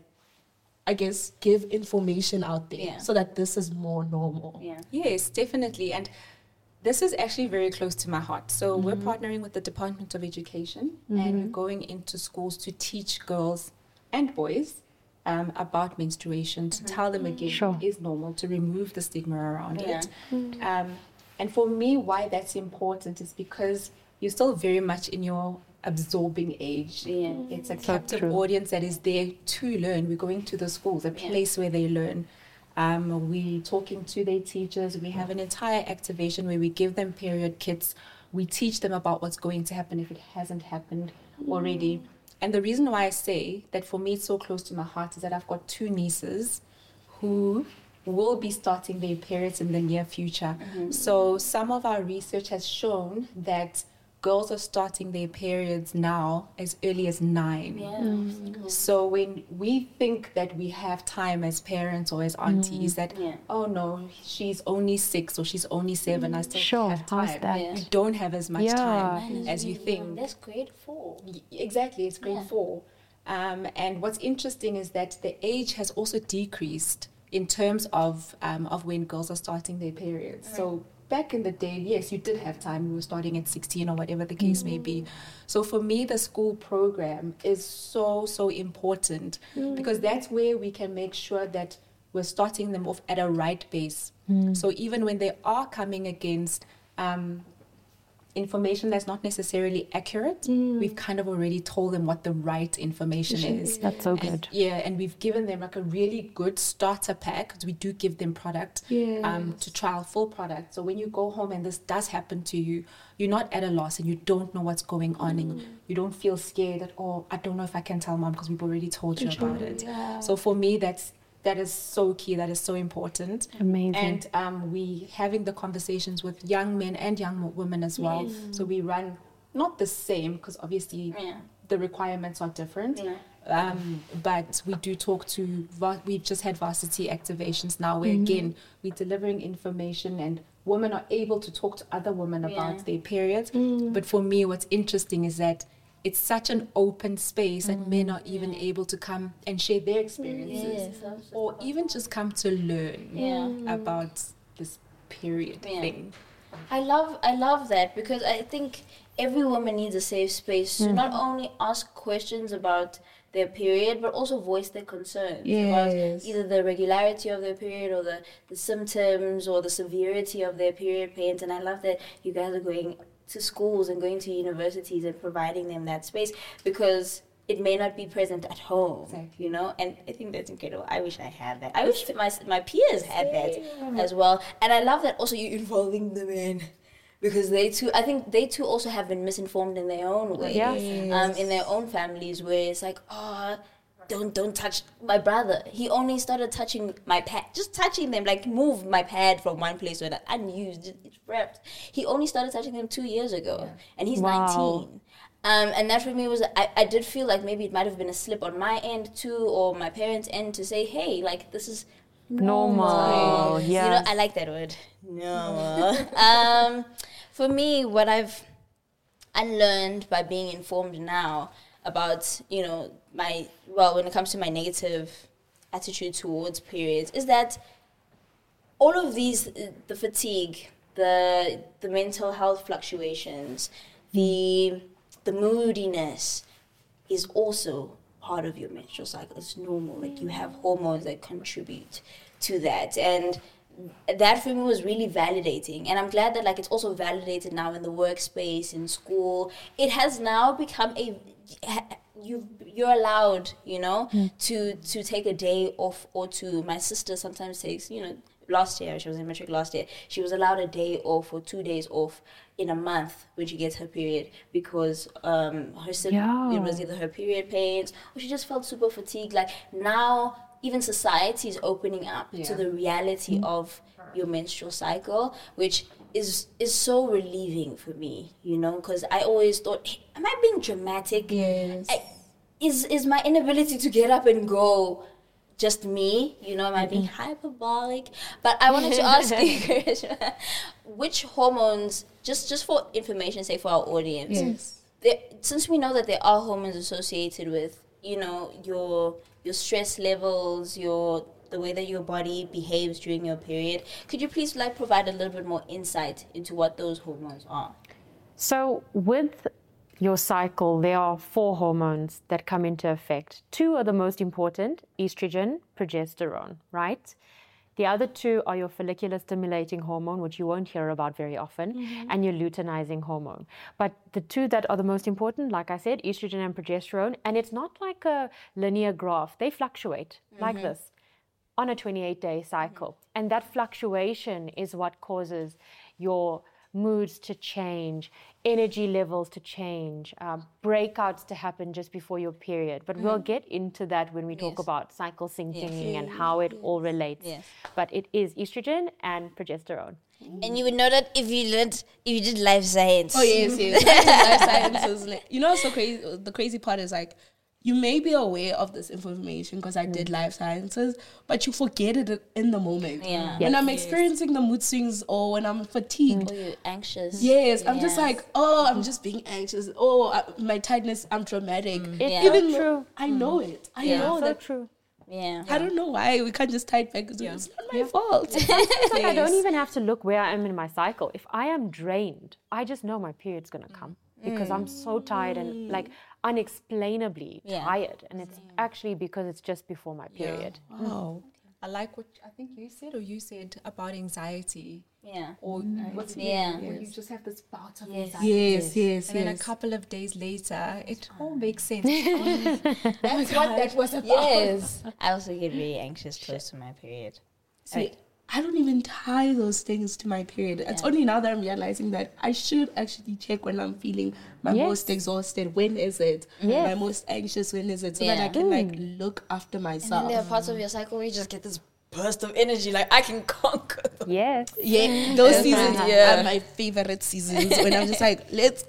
I guess, give information out there Yeah. so that this is more normal? Yeah. Yes, definitely. And this is actually very close to my heart. So we're partnering with the Department of Education, and we're going into schools to teach girls and boys um, about menstruation, to tell them again Sure. it is normal, to remove the stigma around Yeah. it. Um, and for me, why that's important is because you're still very much in your absorbing age. Yeah. It's a So captive true. audience that is there to learn. We're going to the schools, a Yeah. place where they learn. Um, we talking to their teachers. We have an entire activation where we give them period kits. We teach them about what's going to happen if it hasn't happened already. And the reason why I say that for me it's so close to my heart is that I've got two nieces who will be starting their periods in the near future. So some of our research has shown that girls are starting their periods now as early as nine. Yeah. So when we think that we have time as parents or as aunties, that Yeah. oh no, she's only six or she's only seven, I still Sure, have how's time. that? Yeah. You don't have as much Yeah. time as you Young. think. That's grade four. Y- Exactly, it's grade Yeah. four. Um, and what's interesting is that the age has also decreased in terms of um, of when girls are starting their periods. So back in the day, yes, you did have time. You were starting at sixteen or whatever the case may be. So for me, the school program is so, so important because that's where we can make sure that we're starting them off at a right base. So even when they are coming against um, information that's not necessarily accurate, we've kind of already told them what the right information is. That's so And- good. yeah, and we've given them like a really good starter pack, because we do give them product um, to trial full product. So when you go home and this does happen to you, you're not at a loss and you don't know what's going on and you don't feel scared that, oh, I don't know if I can tell mom because we've already told you about it. So for me, that's that is so key. That is so important. Amazing. And um, we having the conversations with young men and young mo- women as well. So we run not the same because obviously Yeah. the requirements are different. Yeah. Um, but we do talk to, va- we've just had varsity activations now where again, we're delivering information and women are able to talk to other women about Yeah. their periods. But for me, what's interesting is that it's such an open space that men are even able to come and share their experiences Yes, that's- or even just come to learn Yeah. about this period Yeah. thing. I love I love that because I think every woman needs a safe space to not only ask questions about their period but also voice their concerns about Yes. either the regularity of their period or the, the symptoms or the severity of their period pains. And I love that you guys are going to schools and going to universities and providing them that space, because it may not be present at home, Exactly. you know, and I think that's incredible. I wish I had that. I wish my my peers had that as well, and I love that also you're involving the men, because they too, I think they too also have been misinformed in their own way, Yes. um, in their own families, where it's like, oh, don't don't touch my brother. He only started touching my pad, just touching them, like move my pad from one place where that unused, it's wrapped. He only started touching them two years ago, and he's Wow. nineteen. Um, and that for me was, I, I did feel like maybe it might have been a slip on my end too, or my parents' end, to say, hey, like this is Normal, You yes. know, I like that word. No. um, for me, what I've unlearned by being informed now about, you know, my, well, when it comes to my negative attitude towards periods, is that all of these, uh, the fatigue, the the mental health fluctuations, the the moodiness is also part of your menstrual cycle. It's normal. Like you have hormones that contribute to that. And that for me was really validating. And I'm glad that like it's also validated now in the workspace, in school. It has now become a you you're allowed, you know, mm. to to take a day off or two. My sister sometimes takes, you know, last year, she was in matric last year, she was allowed a day off or two days off in a month when she gets her period, because um, her Yeah. it was either her period pains or she just felt super fatigued. Like now, even society is opening up Yeah. to the reality of your menstrual cycle, which is is so relieving for me, you know, because I always thought, hey, am I being dramatic? Yes. I, is is my inability to get up and go just me, you know, am I being hyperbolic? But I wanted to ask you, Karishma, which hormones, just, just for information, say for our audience, Yes. there, since we know that there are hormones associated with, you know, your your stress levels, your the way that your body behaves during your period, could you please like provide a little bit more insight into what those hormones are? So with your cycle, there are four hormones that come into effect. Two are the most important, estrogen, progesterone, right? The other two are your follicular stimulating hormone, which you won't hear about very often, mm-hmm. and your luteinizing hormone. But the two that are the most important, like I said, estrogen and progesterone, and it's not like a linear graph. They fluctuate mm-hmm. like this on a twenty-eight day cycle. Mm-hmm. And that fluctuation is what causes your moods to change, energy levels to change, uh, breakouts to happen just before your period. But mm. we'll get into that when we talk yes. about cycle syncing yes. and how it yes. all relates. Yes. But it is estrogen and progesterone. And you would know that if you did if you did life science. Oh yes, yes. I did life sciences. Like, you know, what's so crazy. The crazy part is like, you may be aware of this information because I mm. did life sciences, but you forget it in the moment. Yeah. When Yes. I'm experiencing the mood swings or when I'm fatigued. Or you're anxious. Yes, I'm just Yeah. like, oh, I'm just being anxious. Oh, I, my tightness, I'm traumatic. It's Yeah. so Even though true. I know it. I Yeah. know So that. true. Yeah. I don't know why we can't just tie it back. Yeah. It's not my fault. It's like I don't Yes. even have to look where I am in my cycle. If I am drained, I just know my period's going to come because I'm so tired and like unexplainably Yeah. tired. And it's actually because it's just before my period. Wow. I like what I think you said, or you said about anxiety, Yeah. or what's it? Yeah. Where you just have this bout of Yes. anxiety. Yes, yes, And then a yes. couple of days later, it all makes sense. Oh, that's what that was about. Yes. I also get very anxious close to my period. See, I don't even tie those things to my period. It's Yeah. only now that I'm realizing that I should actually check when I'm feeling my Yes. most exhausted. When is it? Yes. My most anxious, when is it? So that Yeah. I can like look after And then myself. there are parts of your cycle where you just get this burst of energy, like I can conquer. Yes. Yeah, those Yes, seasons ma'am. Yeah. are my favorite seasons when I'm just like, let's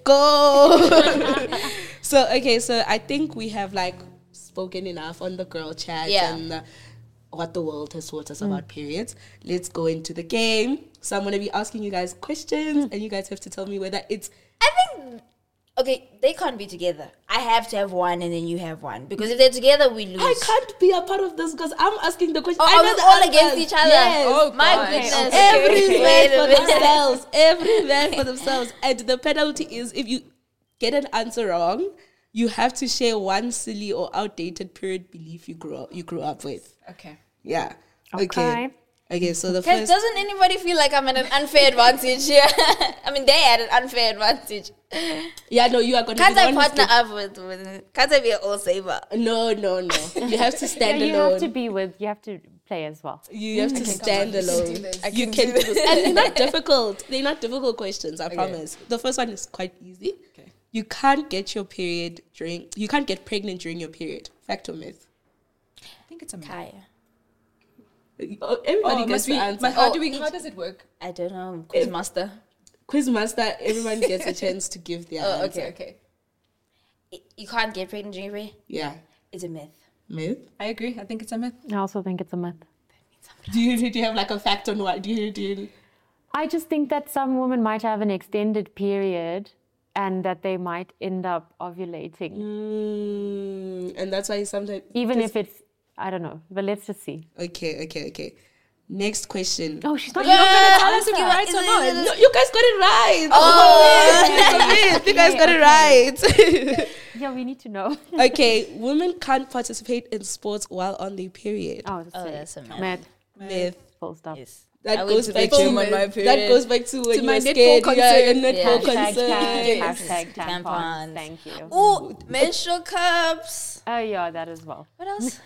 go. So, okay, so I think we have like spoken enough on the girl chat Yeah. and uh, what the world has taught us about periods. Let's go into the game. So I'm going to be asking you guys questions and you guys have to tell me whether it's... I think, okay, they can't be together. I have to have one and then you have one. Because if they're together, we lose. I can't be a part of this because I'm asking the question. Oh, I are know we the all answers. against each other? Yes. Oh, my gosh. goodness. Every Okay. man Wait a for minute. themselves. Every man for themselves. And the penalty is if you get an answer wrong, you have to share one silly or outdated period belief you grew up you grew up with. Okay. Yeah. Okay. Okay, so the Guys, first. doesn't anybody feel like I'm at an unfair advantage here? I mean, they had an unfair advantage. Yeah, no, you are going to Can't be the I one who's partner up with, with? Can't I be an all saver? get- No, no, no. You have to Yeah, stand you alone. have to be with. You have to play as well. You have to stand on, you can alone. do this. I You can can do do this. this. And they're not difficult. They're not difficult questions, I promise. The first one is quite easy. Okay. You can't get your period during, you can't get pregnant during your period. Fact or myth? I think it's a myth. Kaya. Oh, everybody Oh, gets must the we, answer. but how Oh, do we? it- How does it work? I don't know. Quizmaster. Quizmaster, everyone gets a chance to give their Oh, answer. Okay, okay. I- You can't get pregnant during your period. Yeah. It's a myth. Myth? I agree. I think it's a myth. I also think it's a myth. Do you, do you have like a fact on what? Do you, do you, I just think that some women might have an extended period and that they might end up ovulating, mm, and that's why sometimes. even just- if it's, I don't know, but let's just see. Okay, okay, okay. Next question. Oh, she's not. You're not gonna tell us if you're right Is or it- not. is it- No, you guys got it right. Oh. It's a myth. You guys got it right. Yeah, we need to know. Okay, women can't participate in sports while on their period. Oh, that's, Oh, silly. that's a myth. Myth. Myth. Full stop. Yes. That I went goes to the back gym to on my that period. goes back to when To you my were netball scared. Yeah, your concern. netball Yeah. Hashtag tan, concern. hashtag tampons. Tampons. Thank you. Oh, menstrual cups. Oh, yeah, that as well. What else?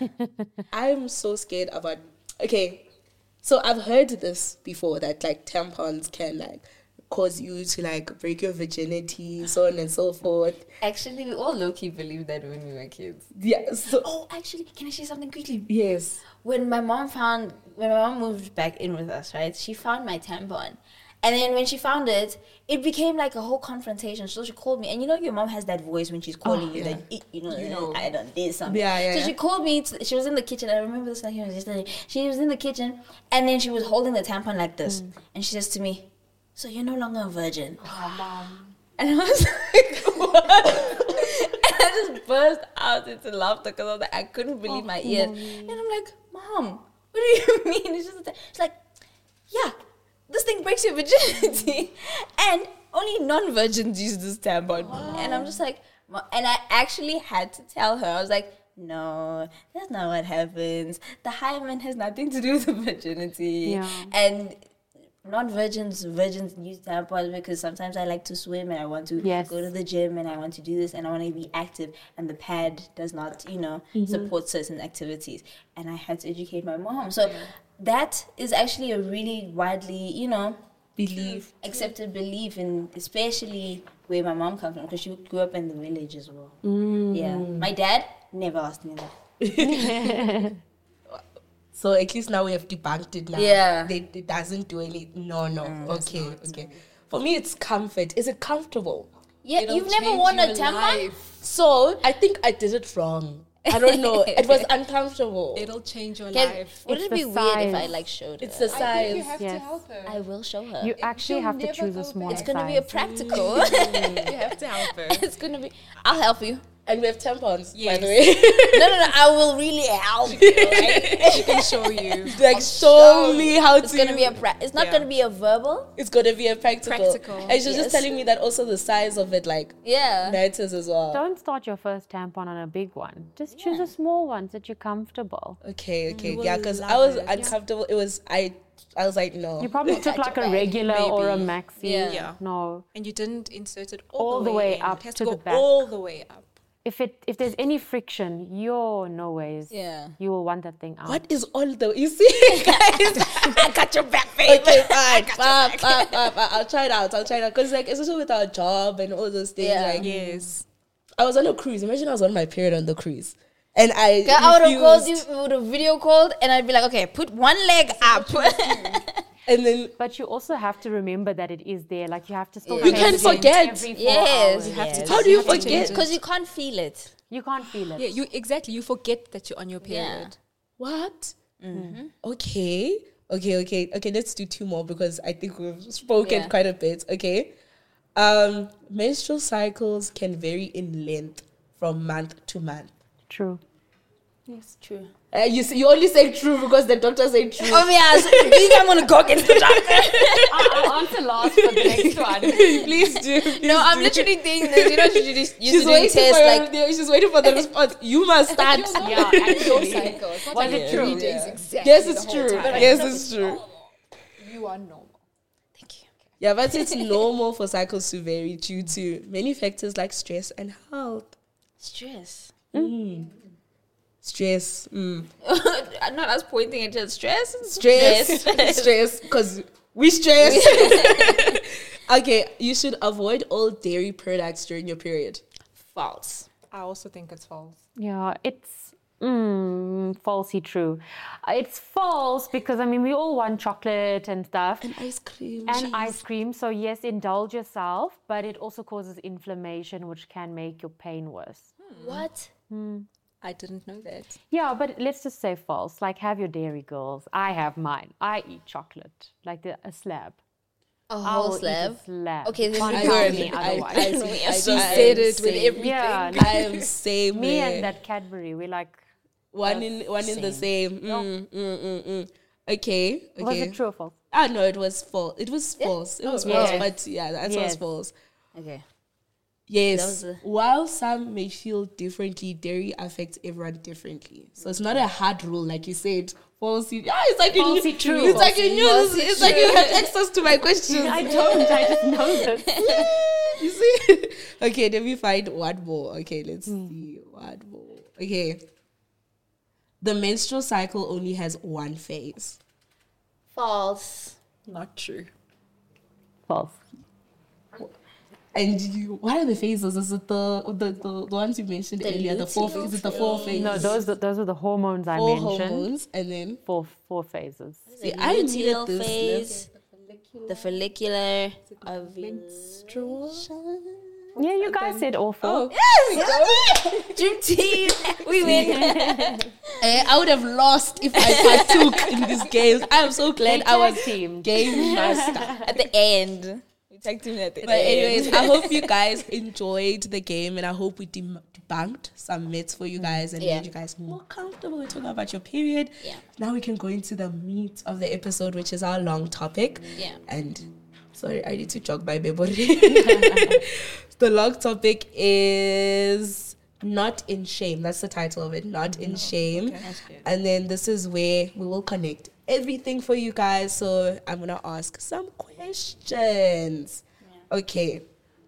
I'm so scared about. Okay, so I've heard this before that like tampons can like cause you to like break your virginity, so on and so forth. Actually, we all low-key believed that when we were kids. Yeah. So Oh, actually, can I say something quickly? yes. When my mom found, when my mom moved back in with us, right? She found my tampon. And then when she found it, it became like a whole confrontation. So she called me. And you know your mom has that voice when she's calling Oh, you yeah. that, "Eh, you know, You know. I don't did something. Yeah, yeah, So yeah. she called me. To, she was in the kitchen. I remember this like it was yesterday. She was in the kitchen. And then she was holding the tampon like this. And she says to me, "So you're no longer a virgin." Oh, mom. And I was like, what? And I just burst out into laughter because I was like, I couldn't believe my ears. And I'm like, Mom, what do you mean? It's just, she's like, yeah, this thing breaks your virginity. And only non-virgins use this tampon. And I'm just like, "Ma-" and I actually had to tell her, I was like, no, that's not what happens. The hymen has nothing to do with the virginity. Yeah. And non-virgins, virgins use tampons because sometimes I like to swim and I want to Yes. go to the gym and I want to do this and I want to be active, and the pad does not, you know, support certain activities. And I had to educate my mom. So that is actually a really widely, you know, Believe. accepted belief, in especially where my mom comes from, because she grew up in the village as well. Yeah, my dad never asked me that. So at least now we have debunked it now. Yeah. They, it doesn't do any. No, no. okay, okay. For me, it's comfort. Is it comfortable? Yeah, It'll you've never change worn a your tampon? life. So I think I did it wrong. I don't know. It was uncomfortable. It'll change your Can, life. would It's it be the weird if I size. like showed her? It's the I think size. you have to Yes. help her. I will show her. You actually she'll have to never choose go a back. smaller it's gonna size. be a practical. you have to help her. It's gonna be. I'll help you. And we have tampons, by Yes. the way. No, no, no. I will really help you. Right? She can show you. like, show me how It's to. gonna be a. Pra- it's not Yeah. gonna be a verbal. It's gonna be a practical. Practical. And she was Yes. just telling me that also the size of it, like, Yeah. matters as well. Don't start your first tampon on a big one. Just choose a small one so that you're comfortable. Okay, okay, will yeah, because I love was it. uncomfortable. It was I. I was like, no. You probably took like a regular or a Maybe. maxi. Yeah. Yeah. No. And you didn't insert it all, All the way in. up It has to to the go back. all the way up. If it if there's any friction, you're no ways. Yeah. You will want that thing out. What is all the you see, guys? I got your back, baby. Okay, fine, fine, fine, fine, fine. I'll try it out. I'll try it out because like especially with our job and all those things. Yeah. Like, Yes. I was on a cruise. Imagine I was on my period on the cruise, and I. Girl, I would have called you. refused. We would have video called, and I'd be like, okay, put one leg up. And then But you also have to remember that it is there. Like you have to still. You change can it forget. every four Yes, hours. you have to Yes. how do you have to change forget? it. Because you can't feel it. You can't feel it. Yeah, you exactly. You forget that you're on your period. What? Okay. Okay, okay, okay. Let's do two more because I think we've spoken Yeah. quite a bit. Okay. Um, menstrual cycles can vary in length from month to month. True. Yes. True. Uh, you see, you only say true because the doctor say true. Oh yeah, so please, I'm gonna go get the doctor. I'll, I'll answer last for the next one. Please do. Please No, I'm do. literally thinking this. You know, she used She's to do waiting tests for like the, she's waiting for the response. You must start. Yeah, Your actually. cycle. It's not Was like it three true? days exactly. Yes, the it's whole true. time. Yes, it's true. You are normal. Thank you. Yeah, but it's normal for cycles to vary due to many factors like stress and health. Stress. Mm. Stress. Mm. Not us pointing at just stress. Stress. Stress. Because we stress. Okay, you should avoid all dairy products during your period. False. I also think it's false. Yeah, it's mm, falsely true. Uh, It's false because, I mean, we all want chocolate and stuff. And ice cream. And cheese. ice cream. So, yes, indulge yourself, but it also causes inflammation, which can make your pain worse. What? I didn't know that. Yeah, but let's just say false. Like, have your dairy girls. I have mine. I eat chocolate, like the, a slab. A I whole will eat a slab? slab. Okay, You then can't I tell heard. me I- otherwise. I- I- I- she I said am it with same. everything. Yeah, I am same. me there. and that Cadbury, we like. One in one in the same. Mm, mm, mm, mm. Okay. Okay. Was it true or false? Ah no, it was false. It was false. It was Oh, false. yes. But yeah, the answer was Yes. false. Okay. Yes. That was a- While some may feel differently, dairy affects everyone differently. So it's not a hard rule, like you said. Falsely. Yeah, it's like you Falsely knew. true. It's like you knew. Falsely It's like you had access to my questions. I don't. I just know this. You see? Okay, let me find one more. Okay, let's see. One more. Okay. The menstrual cycle only has one phase. False. Not true. False. And you, what are the phases? Is it the the, the, the ones you mentioned The earlier? The four luteal is it the four phases? No, those those are the hormones I four mentioned. hormones, and then Four four phases. see, The I needed luteal this. phase, the follicular, ovulation. Yeah, you guys said all four. Yes! Dream team! We win. Eh, I would have lost if I partook in these games. I am so glad I was team. game master. At the end. We tag team at the But anyways, I hope you guys enjoyed the game, and I hope we dem- debunked some myths for you guys and Yeah. made you guys more comfortable with talking about your period. Yeah. Now we can go into the meat of the episode, which is our long topic. Yeah. And sorry, I need to jog my memory. The long topic is Not in Shame. That's the title of it. Not in Shame. And then this is where we will connect everything for you guys. So I'm going to ask some questions. Okay.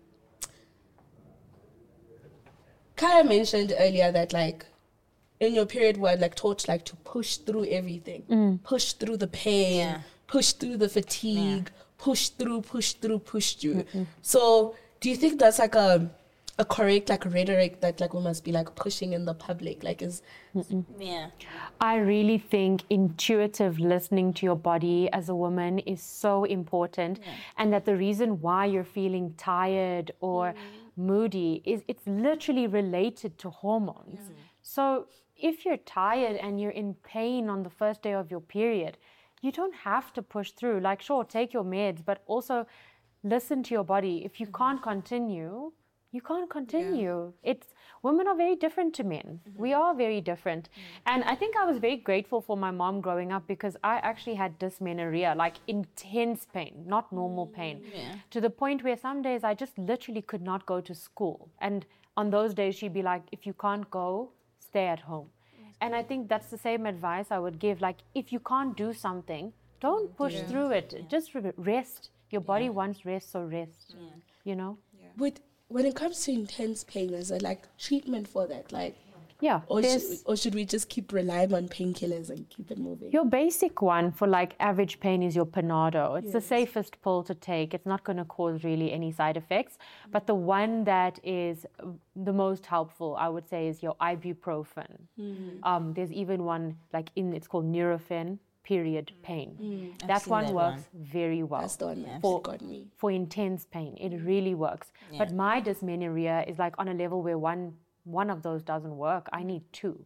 Kaya mentioned earlier that like in your period we're like taught like to push through everything. Push through the pain. Yeah. Push through the fatigue. Push through, push through, push through. So do you think that's like a a correct like rhetoric that like we must be like pushing in the public? Like is Yeah. I really think intuitive listening to your body as a woman is so important, and that the reason why you're feeling tired or moody is it's literally related to hormones. So if you're tired and you're in pain on the first day of your period, you don't have to push through. Like, sure, take your meds, but also listen to your body. If you can't continue, you can't continue. It's women are very different to men. We are very different. And I think I was very grateful for my mom growing up, because I actually had dysmenorrhea, like intense pain, not normal pain, Yeah. to the point where some days I just literally could not go to school. And on those days, she'd be like, if you can't go, stay at home. And I think that's the same advice I would give. Like, if you can't do something, don't push through it. Just re- rest. Your body wants rest, so rest. You know? But when it comes to intense pain, is there like treatment for that? Like, Yeah. or, there's- should, or should we just keep relying on painkillers and keep it moving? Your basic one for like average pain is your Panado. It's the safest pill to take. It's not going to cause really any side effects. But the one that is uh, the most helpful, I would say, is your ibuprofen. Um, there's even one like in, it's called Nurofen, period pain. That seen one that works very well. That's the one that For- got me. for intense pain. It really works. But my dysmenorrhea is like on a level where one one of those doesn't work. I need two.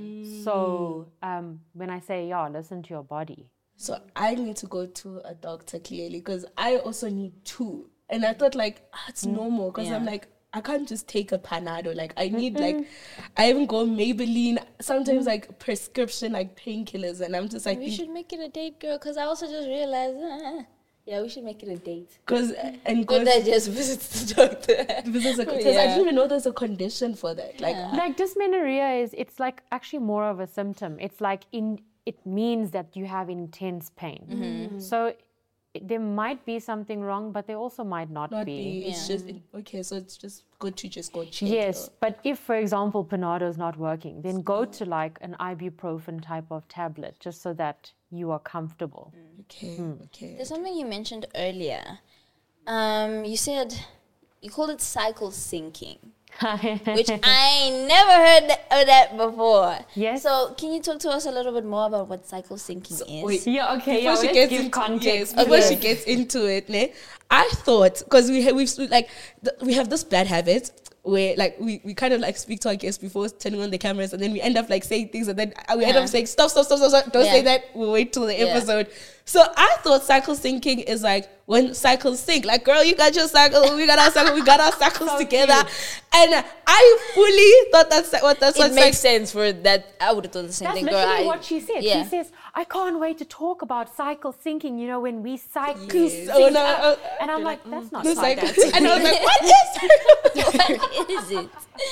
So um, when I say, yeah, listen to your body. So I need to go to a doctor clearly because I also need two. And I thought like, ah, it's normal because I'm Yeah. like, I can't just take a Panado. Like I need like I even go Maybelline. Sometimes like prescription like painkillers, and I'm just like We should make it a date, girl. Because I also just realized, uh, yeah, we should make it a date. because and Good because that just visits the doctor. because I Yeah. didn't even know there's a condition for that. Like Yeah. Like dysmenorrhea is, it's like actually more of a symptom. It's like in, it means that you have intense pain. Mm-hmm. So it, there might be something wrong, but there also might not, not be. be. It's Yeah. just okay. So it's just good to just go check. Yes, or- but if, for example, Panado is not working, then go to like an ibuprofen type of tablet, just so that you are comfortable. Okay. Okay. There's something you mentioned earlier. Um, you said you called it cycle syncing, which I never heard th- of that before. Yes. So can you talk to us a little bit more about what cycle syncing is? wait. Yeah, okay, yeah, Before she let's gets give into context. yes, before Okay. she gets into it, ne, I thought because we have, we've like th- we have this bad habit where like we, we kind of like speak to our guests before turning on the cameras, and then we end up like saying things, and then we end Yeah. up saying stop, stop, stop, stop, stop. Don't Yeah. say that. We'll wait till the Yeah. episode. So I thought cycle syncing is like when cycles sync. Like, girl, you got your cycle, we got our cycle, we got our cycles So together. cute. And I fully thought that's what that's It what makes cycle. sense for that. I would have thought the same That's thing. Girl, literally I- what she said. yeah. She says, I can't wait to talk about cycle syncing, you know, when we cycle. Yes. sync Oh, no, up." uh, and I'm like, that's not The cycle cycle. syncing. And I was like, what is cycle? What is it?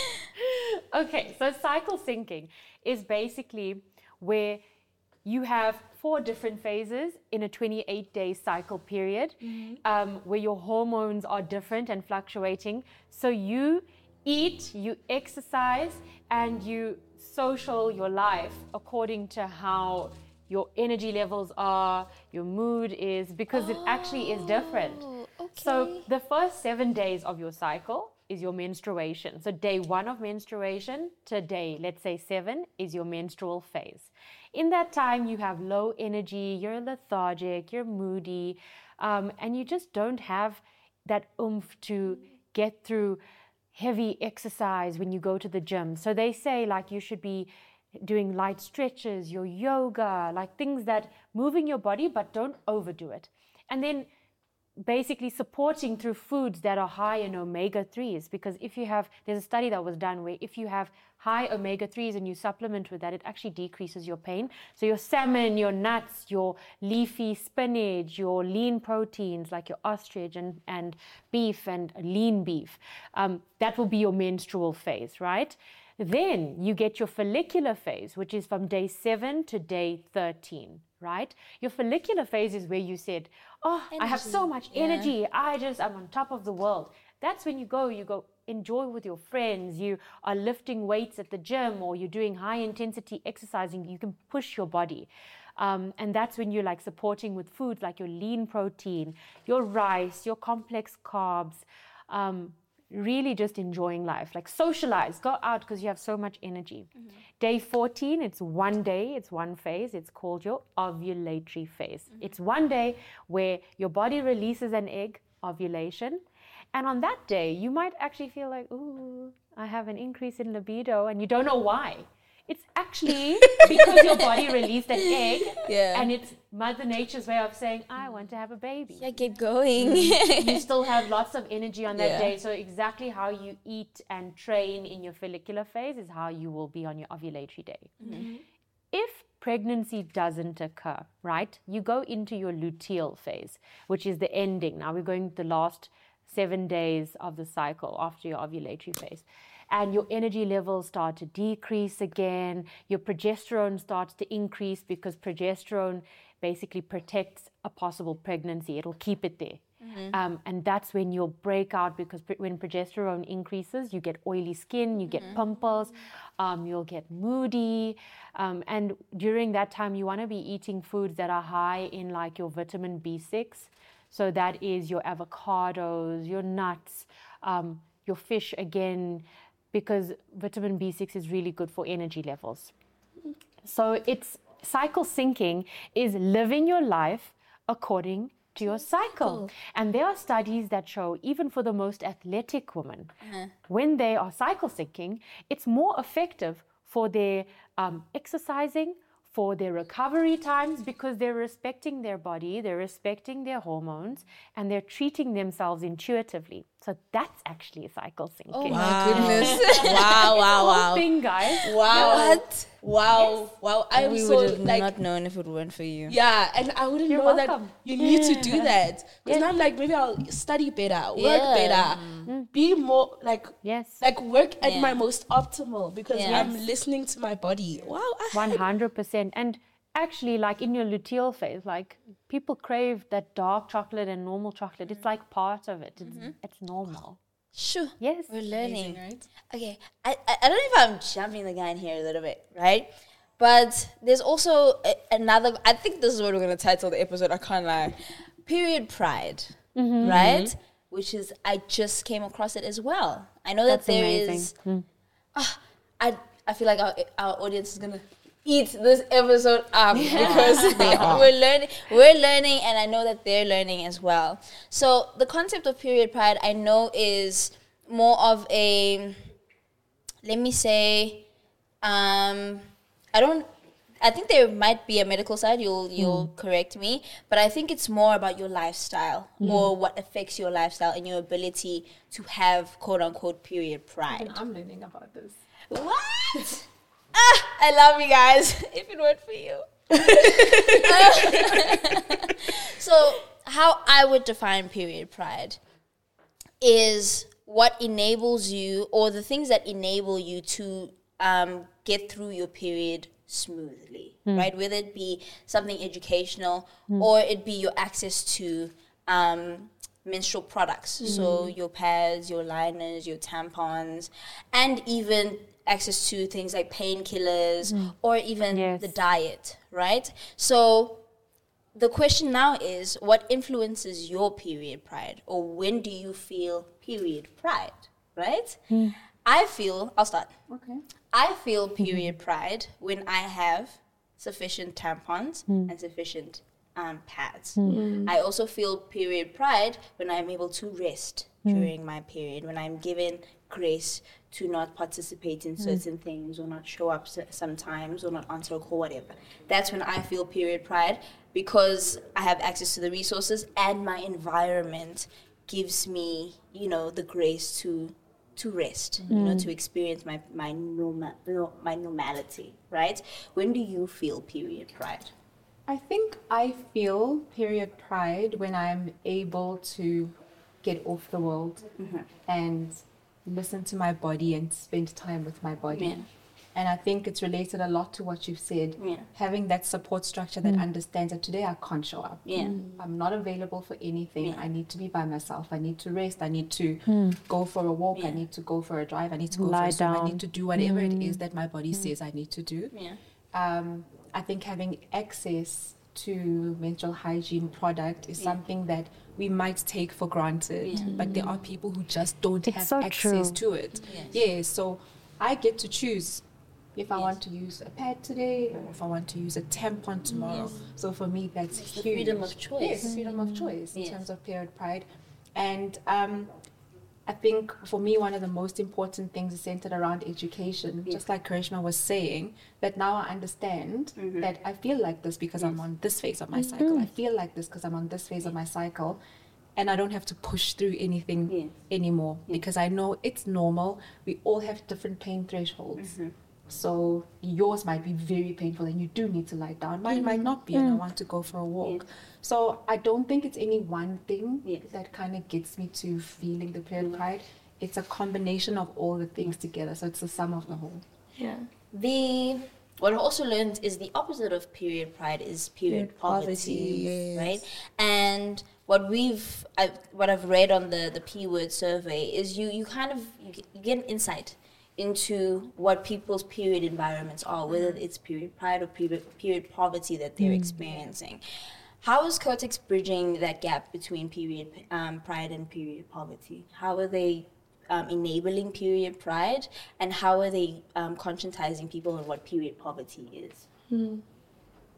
Okay, so cycle syncing is basically where you have four different phases in a twenty-eight day cycle period, um, where your hormones are different and fluctuating. So you eat, you exercise, and you social your life according to how your energy levels are, your mood is, because it actually is different. Oh, okay. So the first seven days of your cycle is your menstruation. So day one of menstruation to day, let's say seven, is your menstrual phase. In that time, you have low energy, you're lethargic, you're moody, um, and you just don't have that oomph to get through heavy exercise when you go to the gym. So they say like you should be doing light stretches, your yoga, like things that moving your body, but don't overdo it. And then basically supporting through foods that are high in omega threes, because if you have, there's a study that was done where if you have high omega threes and you supplement with that, it actually decreases your pain. So your salmon, your nuts, your leafy spinach, your lean proteins like your ostrich and, and beef and lean beef, um, that will be your menstrual phase, right? Then you get your follicular phase, which is from day seven to day thirteen, right? Your follicular phase is where you said, oh, I have so much Yeah. energy. I just, I'm on top of the world. That's when you go, you go enjoy with your friends. You are lifting weights at the gym, or you're doing high intensity exercising. You can push your body. Um, and that's when you're like supporting with foods like your lean protein, your rice, your complex carbs, um, really just enjoying life, like socialize, go out because you have so much energy. Mm-hmm. Day fourteen, it's one day, it's one phase, it's called your ovulatory phase. Mm-hmm. It's one day where your body releases an egg, ovulation, and on that day, you might actually feel like, ooh, I have an increase in libido, and you don't know why. It's actually because your body released an egg, Yeah. and it's Mother Nature's way of saying, I want to have a baby. Yeah, keep going. You still have lots of energy on that Yeah. day. So exactly how you eat and train in your follicular phase is how you will be on your ovulatory day. Mm-hmm. If pregnancy doesn't occur, right, you go into your luteal phase, which is the ending. Now we're going to the last seven days of the cycle after your ovulatory phase. And your energy levels start to decrease again. Your progesterone starts to increase because progesterone basically protects a possible pregnancy. It'll keep it there. Mm-hmm. Um, and that's when you'll break out, because pre- when progesterone increases, you get oily skin, you get mm-hmm. pimples, um, you'll get moody. Um, and during that time, you want to be eating foods that are high in like your vitamin B six. So that is your avocados, your nuts, um, your fish again, because vitamin B six is really good for energy levels. So it's cycle syncing is living your life according to your cycle. And there are studies that show even for the most athletic women, uh-huh. when they are cycle syncing, it's more effective for their um, exercising, for their recovery times because they're respecting their body, they're respecting their hormones, and they're treating themselves intuitively. So that's actually cycle syncing. Oh my goodness. Wow, wow, wow. Whole thing, guys. Wow. What? Wow. Wow. I'm We so would have like not known if it weren't for you. yeah, and I wouldn't You're know welcome. that you need to do that. Because Yes. now I'm like, maybe I'll study better, work Yeah. better, be more like Yes. like work at Yeah. my most optimal because Yeah. I'm listening to my body. Wow. I- one hundred percent. And actually, like in your luteal phase, like people crave that dark chocolate and normal chocolate. It's like part of it. It's, it's normal. Sure. Yes. We're learning. right? Okay, I, I, I don't know if I'm jumping the gun here a little bit, right? But there's also a, another, I think this is what we're going to title the episode, I can't lie. Period pride, right? Which is, I just came across it as well. I know That's that there amazing. is, ah, I, I feel like our, our audience is going to eat this episode up because we're learning, we're learning, and I know that they're learning as well. So the concept of period pride, I know, is more of a, let me say, um, I don't. I think there might be a medical side. You'll you'll correct me, but I think it's more about your lifestyle or what affects your lifestyle and your ability to have quote unquote period pride. And I'm learning about this. What? Ah, I love you guys. If it weren't for you. So, how I would define period pride is what enables you, or the things that enable you to um, get through your period smoothly, right? Whether it be something educational or it be your access to um, menstrual products, so your pads, your liners, your tampons, and even access to things like painkillers or even Yes. the diet, right? So the question now is, what influences your period pride, or when do you feel period pride, right? I feel, I'll start. Okay. I feel period pride when I have sufficient tampons and sufficient um, pads. I also feel period pride when I'm able to rest during my period, when I'm given grace to not participate in certain things or not show up s- sometimes or not answer a call, whatever. That's when I feel period pride, because I have access to the resources and my environment gives me, you know, the grace to to rest, you know, to experience my my normal no, my normality, right? When do you feel period pride? I think I feel period pride when I'm able to get off the world and listen to my body and spend time with my body. Yeah. And I think it's related a lot to what you've said. Yeah. Having that support structure that understands that today I can't show up. Yeah. I'm not available for anything. Yeah. I need to be by myself. I need to rest. I need to go for a walk. Yeah. I need to go for a drive. I need to go Lie for a swim. I down. need to do whatever it is that my body says I need to do. Yeah. Um, I think having access to menstrual hygiene product is something that we might take for granted, Yeah. but there are people who just don't It's have so access true. to it. Yes. Yeah, so I get to choose if I Yes. want to use a pad today or if I want to use a tampon tomorrow. Yes. So for me, that's It's the huge. freedom of choice. Yes, freedom of choice in Yes. terms of period pride. And um, I think for me, one of the most important things is centered around education. Yes. Just like Karishma was saying, that now I understand that I feel like this because I'm on this phase of my cycle. I feel like this because I'm on this phase of my cycle. And I don't have to push through anything Yes. anymore because I know it's normal. We all have different pain thresholds. So yours might be very painful and you do need to lie down. Mine might not be and I want to go for a walk. So I don't think it's any one thing Yes. that kind of gets me to feeling the period pride. It's a combination of all the things together. So it's the sum of the whole. Yeah. The what I also learned is the opposite of period pride is period Period poverty, poverty, yes. right? And what we've I, what I've read on the the P word survey is you you kind of you get, you get an insight into what people's period environments are, whether it's period pride or period, period poverty that they're experiencing. How is Cortex bridging that gap between period um, pride and period poverty? How are they um, enabling period pride, and how are they um, conscientizing people on what period poverty is?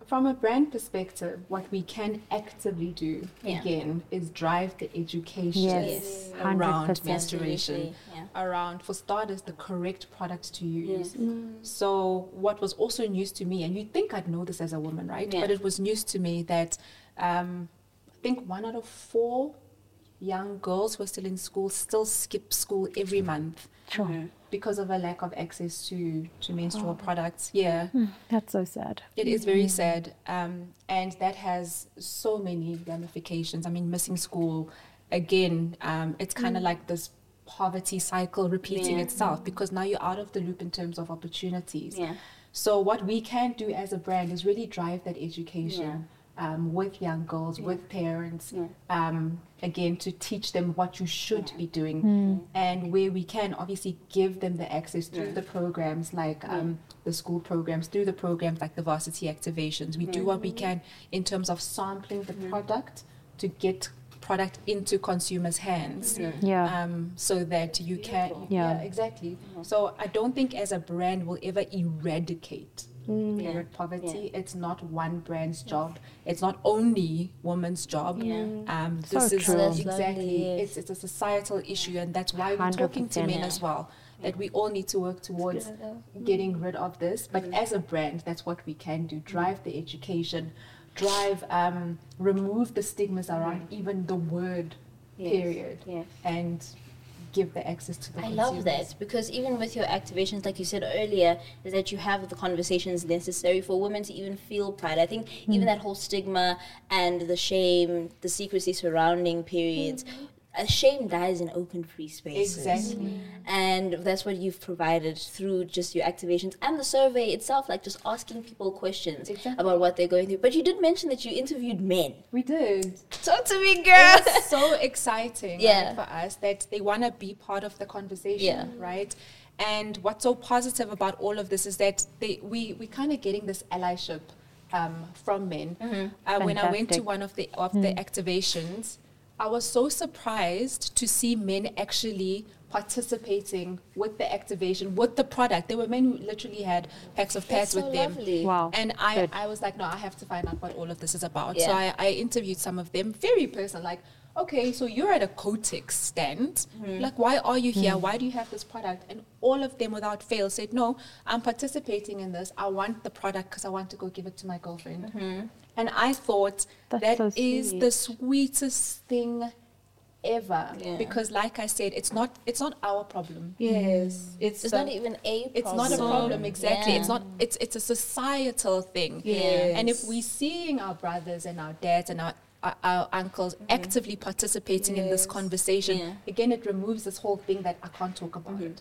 from a brand perspective, what we can actively do Yeah. again is drive the education Yes, around one hundred percent. menstruation. Absolutely, yeah. Around, for starters, the correct products to use. Mm. So what was also news to me, and you'd think I'd know this as a woman, right? Yeah. But it was news to me that um, I think one out of four young girls who are still in school still skip school every month Sure. Mhm. because of a lack of access to, to menstrual products. Yeah. That's so sad. It is very sad, um, and that has so many ramifications. I mean, missing school, again, um, it's kind of like this poverty cycle repeating Yeah. itself because now you're out of the loop in terms of opportunities. Yeah. So what we can do as a brand is really drive that education um, with young girls, with parents, Yeah. um, again, to teach them what you should be doing. And where we can, obviously, give them the access through the programs like um, the school programs, through the programs like the varsity activations. We do what we can in terms of sampling the product to get product into consumers' hands. Yeah. Um, so that you can, Yeah. yeah, exactly. So I don't think as a brand we'll ever eradicate Yeah. period poverty. It's not one brand's job. It's not only women's job. Yeah. Um, So this is true. That's exactly. lovely, yes. It's it's a societal issue, and that's why we're one hundred talking to percent. men Yeah. as well. That we all need to work towards getting rid of this. But as a brand, that's what we can do: drive the education, drive, um, remove the stigmas around even the word. Yes. Period. Yeah. And give the access to the I consumers. love that because even with your activations, like you said earlier, is that you have the conversations necessary for women to even feel pride. I think even that whole stigma and the shame, the secrecy surrounding periods, uh, shame dies in open, free spaces. Exactly. And that's what you've provided through just your activations and the survey itself, like just asking people questions Exactly. about what they're going through. But you did mention that you interviewed men. We did. Talk to me, girl. It's so exciting, Yeah. right, for us that they want to be part of the conversation, Yeah. right? And what's so positive about all of this is that they we we kind of getting this allyship um, from men. Uh, when I went to Fantastic. one of the of the activations, I was so surprised to see men actually participating with the activation, with the product. There were men who literally had packs of pads That's so with them. lovely. Wow. And I, Good. I was like, no, I have to find out what all of this is about. Yeah. So I, I interviewed some of them, very personal, like, okay, so you're at a Kotex stand. Like, why are you here? Why do you have this product? And all of them, without fail, said, no, I'm participating in this. I want the product because I want to go give it to my girlfriend. And I thought That's that so is sweet. the sweetest thing ever. Yeah. Because, like I said, it's not it's not our problem. Yes, it's, It's uh, not even a problem. It's not a problem, exactly. Yeah. It's not. It's it's a societal thing. Yes. And if we're seeing our brothers and our dads and our our, our uncles actively participating in this Yes. conversation, Yeah. again, it removes this whole thing that I can't talk about it,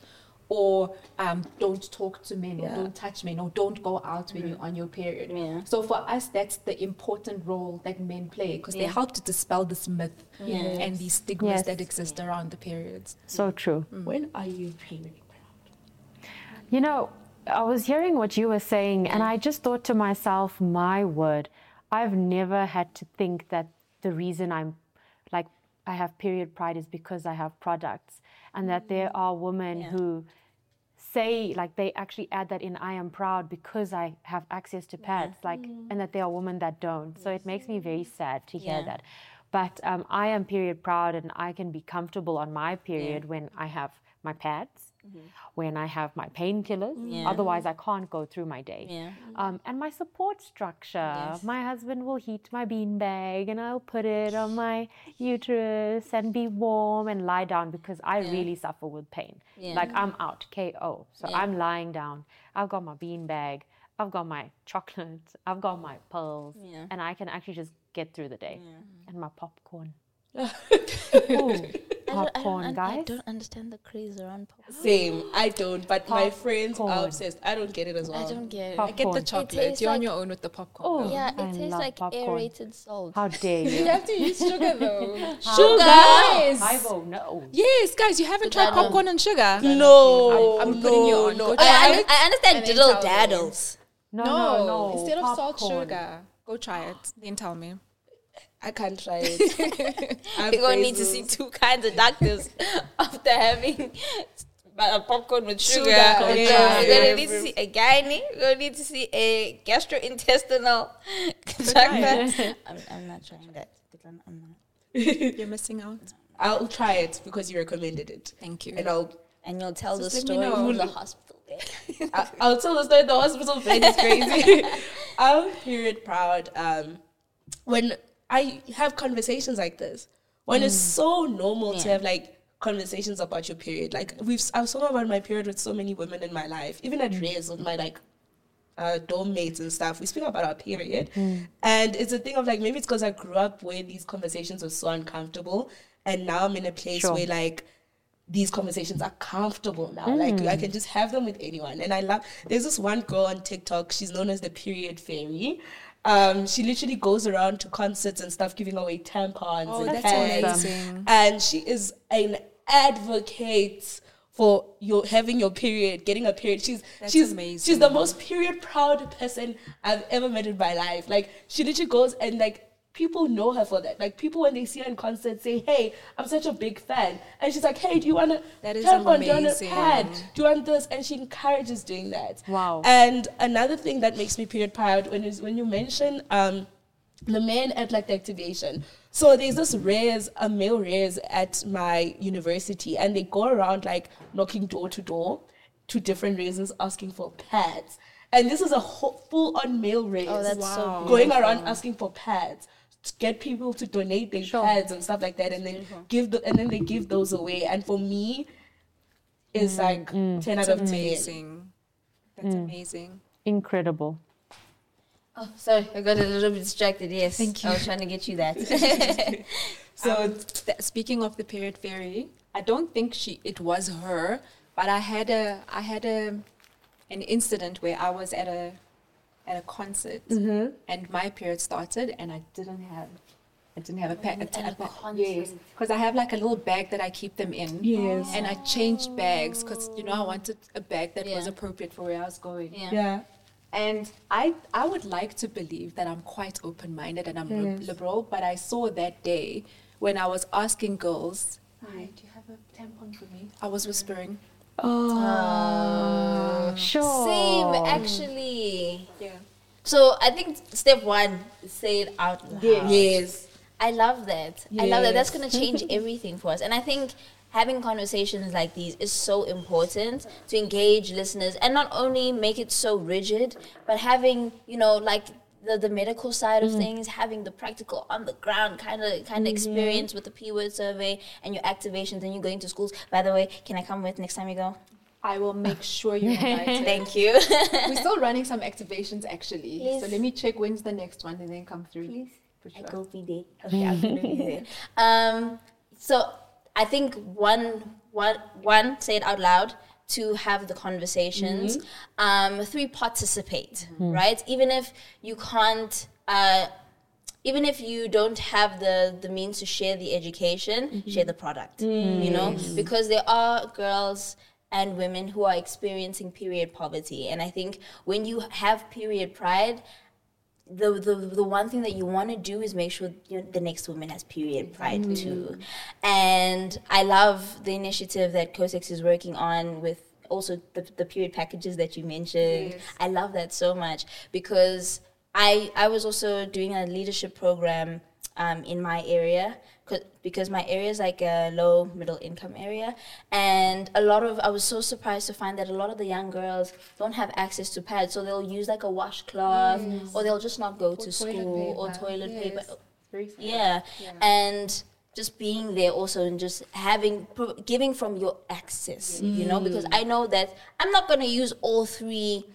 or um, don't talk to men, or Yeah. don't touch men, or don't go out when you're on your period. Yeah. So for us, that's the important role that men play because they Yeah. help to dispel this myth Yes. and these stigmas Yes. that exist around the periods. So true. when are you period proud? You know, I was hearing what you were saying, and I just thought to myself, my word, I've never had to think that the reason I'm like, I have period pride is because I have products, and that there are women Yeah. who say, like, they actually add that in, I am proud because I have access to pads, like, and that there are women that don't. So it makes me very sad to hear Yeah. that. But um, I am period proud, and I can be comfortable on my period when I have my pads, when I have my painkillers. Yeah. Otherwise, I can't go through my day. Yeah. Um, and my support structure. Yes. My husband will heat my bean bag, and I'll put it on my uterus and be warm and lie down because I Yeah. really suffer with pain. Yeah. Like, I'm out, K O. So Yeah. I'm lying down. I've got my bean bag. I've got my chocolate. I've got my pills. Yeah. And I can actually just get through the day. And my popcorn. Ooh, popcorn, I don't, guys. I don't understand the craze around popcorn. Same, I don't, but my friends are Popcorn. obsessed. I don't get it as well. I don't get it. Pop- I get the Popcorn. chocolate. tastes You're on like- your own with the popcorn. Oh, though. Yeah, it I tastes love like popcorn. aerated salt. How dare You you? have to use sugar though. Guys! Ivo, no. Yes, guys, you haven't tried I don't- popcorn and sugar? No, I'm- I'm no, putting you on. no. Go to- I, I, I, un- I understand and then diddle tell me. daddles. No, no, no. Instead of salt, Popcorn. sugar. Go try it. Then tell me. I can't try it. I'm We're going to need to crazy. see two kinds of doctors after having but a popcorn with sugar. Sugar, Yeah. yeah, We're yeah. gonna need to see a gynae. We're gonna need to see a gastrointestinal doctor. I'm, I'm not trying that. I'm, I'm not. You're missing out. I'll try it because you recommended it. Thank you. And I'll And you'll tell Just the let me story know. from the hospital bed. I- I'll tell the story at the hospital bed. It's crazy. I'm period proud. Um, when I have conversations like this, when it's so normal to Yeah. have like conversations about your period. Like we've, I've spoken about my period with so many women in my life, even at Reyes with my like uh, dorm mates and stuff. We speak about our period, and it's a thing of like maybe it's because I grew up where these conversations were so uncomfortable, and now I'm in a place Sure. where like these conversations are comfortable now. Like I can just have them with anyone. And I love, there's this one girl on TikTok, she's known as the period fairy. Um, she literally goes around to concerts and stuff giving away tampons Oh, and that's pads. amazing. And she is an advocate for your having your period, getting a period. She's That's she's amazing. she's the most period proud person I've ever met in my life. Like she literally goes and like people know her for that. Like people when they see her in concert say, "Hey, I'm such a big fan," and she's like, "Hey, do you want to That is tampon? Do you want a amazing. pad? Do you want this?" And she encourages doing that. Wow. And another thing that makes me period proud when is when you mention um the men at like the activation. So there's this rares, a male rares at my university, and they go around like knocking door to door to different raisins asking for pads. And this is a whole, full-on male raise. Oh, that's Wow. so Going beautiful. around asking for pads to get people to donate their Sure. pads and stuff like that, and then give the, and then they give those away. And for me, it's like ten out That's of ten. amazing. That's amazing. Incredible. Oh, sorry, I got a little bit distracted. Yes, Thank I you. was trying to get you that. So Um, th- speaking of the period fairy, I don't think she it was her, but I had a I had a an incident where I was at a at a concert and my period started and I didn't have I didn't have a pack. At a concert. Yes, because I have like a little bag that I keep them in. Yes. And I changed bags because you know I wanted a bag that was Yeah. appropriate for where I was going. Yeah. yeah. And I, I would like to believe that I'm quite open-minded and I'm li- Yes. liberal, but I saw that day when I was asking girls, "Hi, do you have a tampon for me?" I was whispering. Uh, Sure. Same, actually. Yeah. So I think step one, say it out loud. Yes. I love that. I love that. That's Yes. going to change everything for us. And I think having conversations like these is so important to engage listeners and not only make it so rigid, but having, you know, like the, the medical side of things, having the practical on the ground kind of kind of experience with the P word survey and your activations and you going to schools. By the way, can I come with next time you go? I will make sure you're invited. Thank you. We're still running some activations actually. Please. So let me check when's the next one and then come through. Please. For I sure. go be there. Okay, I'm gonna be there. Um, so I think one, one, one, say it out loud. Two, have the conversations. Um, three, participate. Right, even if you can't. Uh, even if you don't have the, the means to share the education, share the product. You know, because there are girls and women who are experiencing period poverty, and I think when you have period pride, the the, the one thing that you want to do is make sure you know, the next woman has period pride too. And I love the initiative that COSEX is working on with also the, the period packages that you mentioned. Yes. I love that so much because I I was also doing a leadership program um, in my area 'cause- because my area is like a low middle income area, and a lot of I was so surprised to find that a lot of the young girls don't have access to pads, so they'll use like a washcloth or they'll just not go to toilet school or paper. toilet Yes. paper. Very sad. Yeah. Yeah. And just being there also and just having, pro- giving from your access, you know, because I know that I'm not going to use all three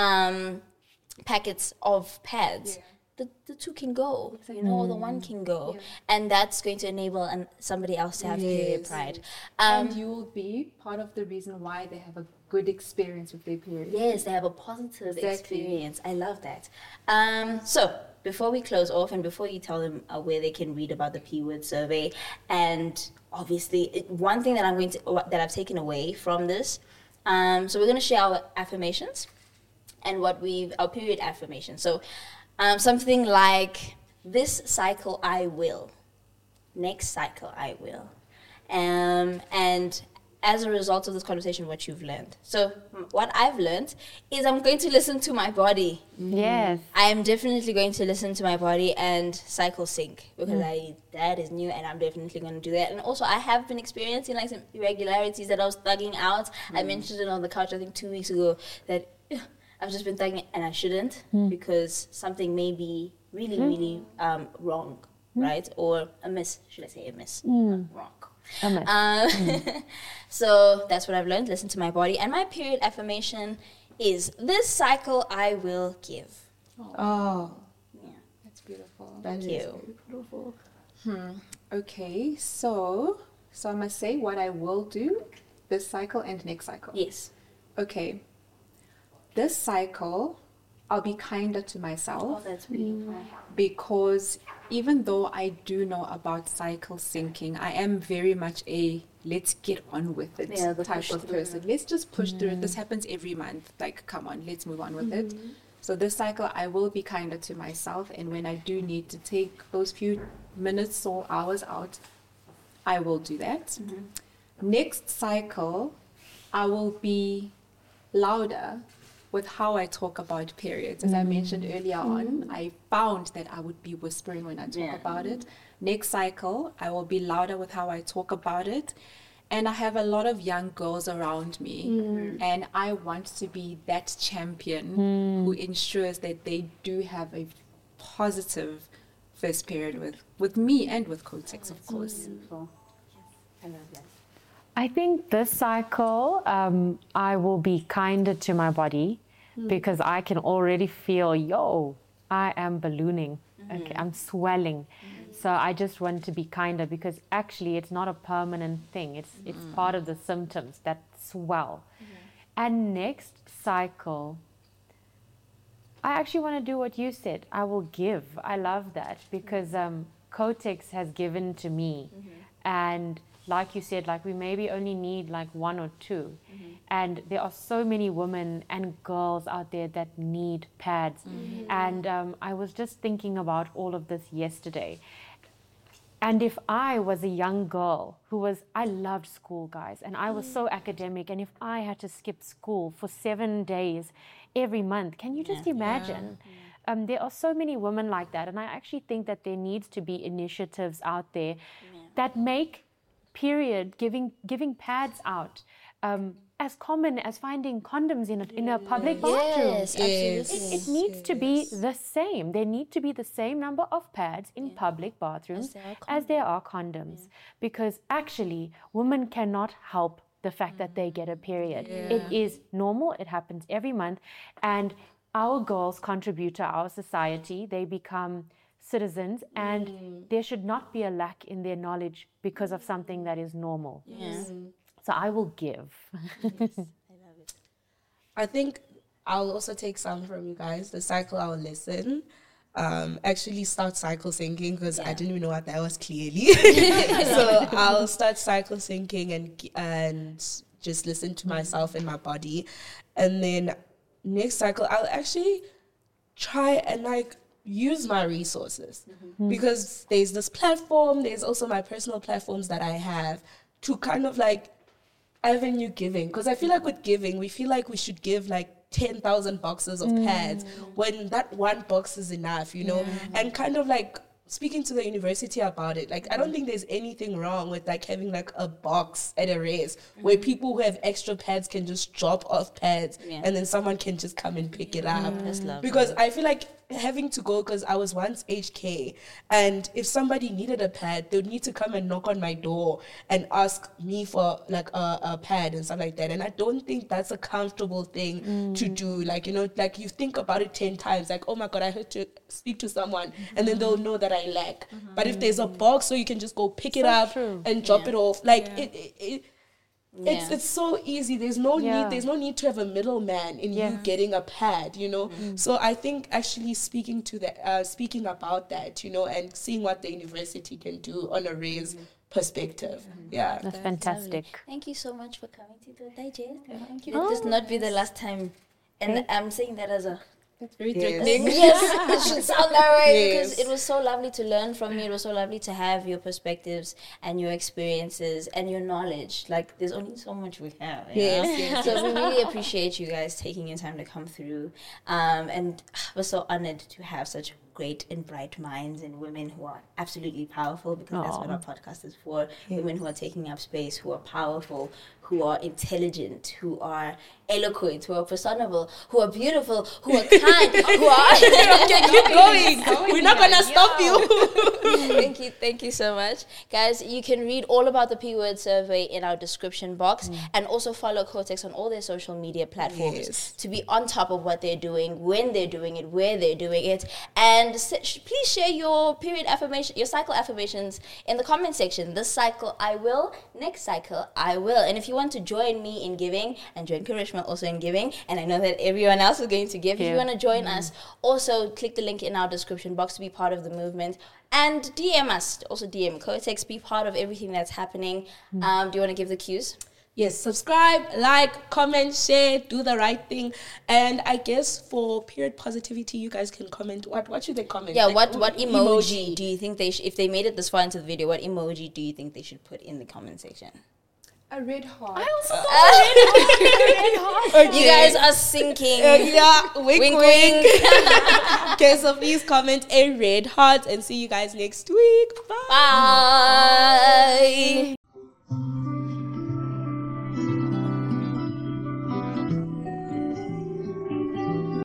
um, packets of pads. Yeah. The, the two can go, you know, or the one can go. And that's going to enable an, somebody else to have period Yes. pride. Um, And you will be part of the reason why they have a good experience with their period. Yes, they have a positive Exactly. experience. I love that. Um, so, before we close off and before you tell them uh, where they can read about the P word survey, and obviously, it, one thing that I'm going to uh, that I've taken away from this, um, so we're going to share our affirmations and what we've our period affirmations. So, um, something like this cycle I will, next cycle I will, um, and as a result of this conversation, what you've learned. So what I've learned is I'm going to listen to my body. Yes. I am definitely going to listen to my body and cycle sync because mm. I that is new and I'm definitely going to do that. And also I have been experiencing like some irregularities that I was thugging out. Mm. I mentioned it on the couch I think two weeks ago that I've just been thugging and I shouldn't mm. because something may be really, mm. really um, wrong, mm. right? Or amiss, should I say amiss? Mm. Wrong. Um, mm. So that's what I've learned. Listen to my body. And my period affirmation is this cycle I will give. Oh, oh. Yeah, that's beautiful. Thank That you. Beautiful. Hmm. Okay, so so I must say what I will do this cycle and next cycle. Yes. Okay. This cycle, I'll be kinder to myself. Oh, that's beautiful. Because even though I do know about cycle syncing, I am very much a let's get on with it yeah, type of person. Let's just push mm. through it. This happens every month. Like, come on, let's move on with mm-hmm. it. So this cycle, I will be kinder to myself. And when I do need to take those few minutes or hours out, I will do that. Mm-hmm. Next cycle, I will be louder with how I talk about periods. As mm. I mentioned earlier mm. on, I found that I would be whispering when I talk yeah. about it. Next cycle, I will be louder with how I talk about it. And I have a lot of young girls around me. Mm. And I want to be that champion mm. who ensures that they do have a positive first period with, with me and with Cotex, of course. Beautiful. I love that. I think this cycle, um, I will be kinder to my body mm. because I can already feel, yo, I am ballooning. Mm-hmm. Okay, I'm swelling. Mm-hmm. So I just want to be kinder because actually it's not a permanent thing. It's mm-hmm. it's part of the symptoms that swell. Mm-hmm. And next cycle, I actually want to do what you said. I will give. I love that because um, Cotex has given to me. Mm-hmm. And like you said, like we maybe only need like one or two. Mm-hmm. And there are so many women and girls out there that need pads. Mm-hmm. And um, I was just thinking about all of this yesterday. And if I was a young girl who was, I loved school, guys, and I was so academic, and if I had to skip school for seven days every month, can you just yeah. imagine? Yeah. Um, there are so many women like that. And I actually think that there needs to be initiatives out there yeah. that make period giving giving pads out um, as common as finding condoms in a, in a public bathroom. Yes, absolutely. Yes. It, it needs yes. to be the same. There need to be the same number of pads in yeah. public bathrooms as there are condoms, as there are condoms. Yeah. Because actually women cannot help the fact mm. that they get a period. Yeah. It is normal. It happens every month. And our girls contribute to our society. They become citizens, and mm. there should not be a lack in their knowledge because of something that is normal. Yeah. So I will give. Yes, I love it. I think I'll also take some from you guys. The cycle I'll listen. Um, actually start cycle syncing because yeah. I didn't even know what that was clearly. So I'll start cycle syncing and and just listen to myself and my body. And then next cycle I'll actually try and like use my resources mm-hmm. because there's this platform, there's also my personal platforms that I have to kind of like avenue giving, because I feel like with giving we feel like we should give like ten thousand boxes of mm. pads when that one box is enough, you know. Yeah. And kind of like speaking to the university about it, like mm. I don't think there's anything wrong with like having like a box at a race mm. where people who have extra pads can just drop off pads yeah. and then someone can just come and pick it up. Mm. Because I feel like having to go, because I was once H K, and if somebody needed a pad, they would need to come and knock on my door and ask me for like a, a pad and stuff like that. And I don't think that's a comfortable thing mm. to do. Like, you know, like you think about it ten times, like, oh my God, I heard to speak to someone, mm-hmm. and then they'll know that I lack. Mm-hmm. But if there's a box so you can just go pick it so up true. and drop yeah. it off, like yeah. it, it, it Yeah. It's it's so easy. There's no yeah. need. There's no need to have a middleman in yeah. you getting a pad. You know. Mm-hmm. So I think actually speaking to the uh, speaking about that, you know, and seeing what the university can do on a raise mm-hmm. perspective. Mm-hmm. Yeah, that's, that's fantastic. Lovely. Thank you so much for coming to the digest. Thank you. Let this not be the last time. And I'm saying that as a It's very Yes. threatening. Yes, it should sound that way because Yes. it was so lovely to learn from you. It was so lovely to have your perspectives and your experiences and your knowledge. Like, there's only so much we have. you Yes, know? yes, So we really appreciate you guys taking your time to come through. Um, and we're so honored to have such great and bright minds and women who are absolutely powerful, because that's what Aw. our podcast is for. Women who are taking up space, who are powerful, who are intelligent, who are eloquent, who are personable, who are beautiful, who are kind, who are... Okay, keep going. We're not gonna stop you. Thank you, thank you so much. Guys, you can read all about the P-Word survey in our description box, and also follow Cortex on all their social media platforms Yes. to be on top of what they're doing, when they're doing it, where they're doing it. And s- sh- please share your period affirmation, your cycle affirmations in the comment section. This cycle, I will. Next cycle, I will. And if you want to join me in giving, and join Karishma also in giving, and I know that everyone else is going to give, if you Yeah. want to join us, also click the link in our description box to be part of the movement. And D M us, also D M Cortex, be part of everything that's happening. Um, do you want to give the cues? Yes, subscribe, like, comment, share, do the right thing. And I guess for period positivity, you guys can comment. What what should they comment? Yeah, Like, what, w- what emoji, do you think they, sh- if they made it this far into the video, what emoji do you think they should put in the comment section? A red heart. You guys are sinking. Uh, yeah, wink, Wink, wink. wink. Okay, so please comment a red heart and see you guys next week. Bye. Bye.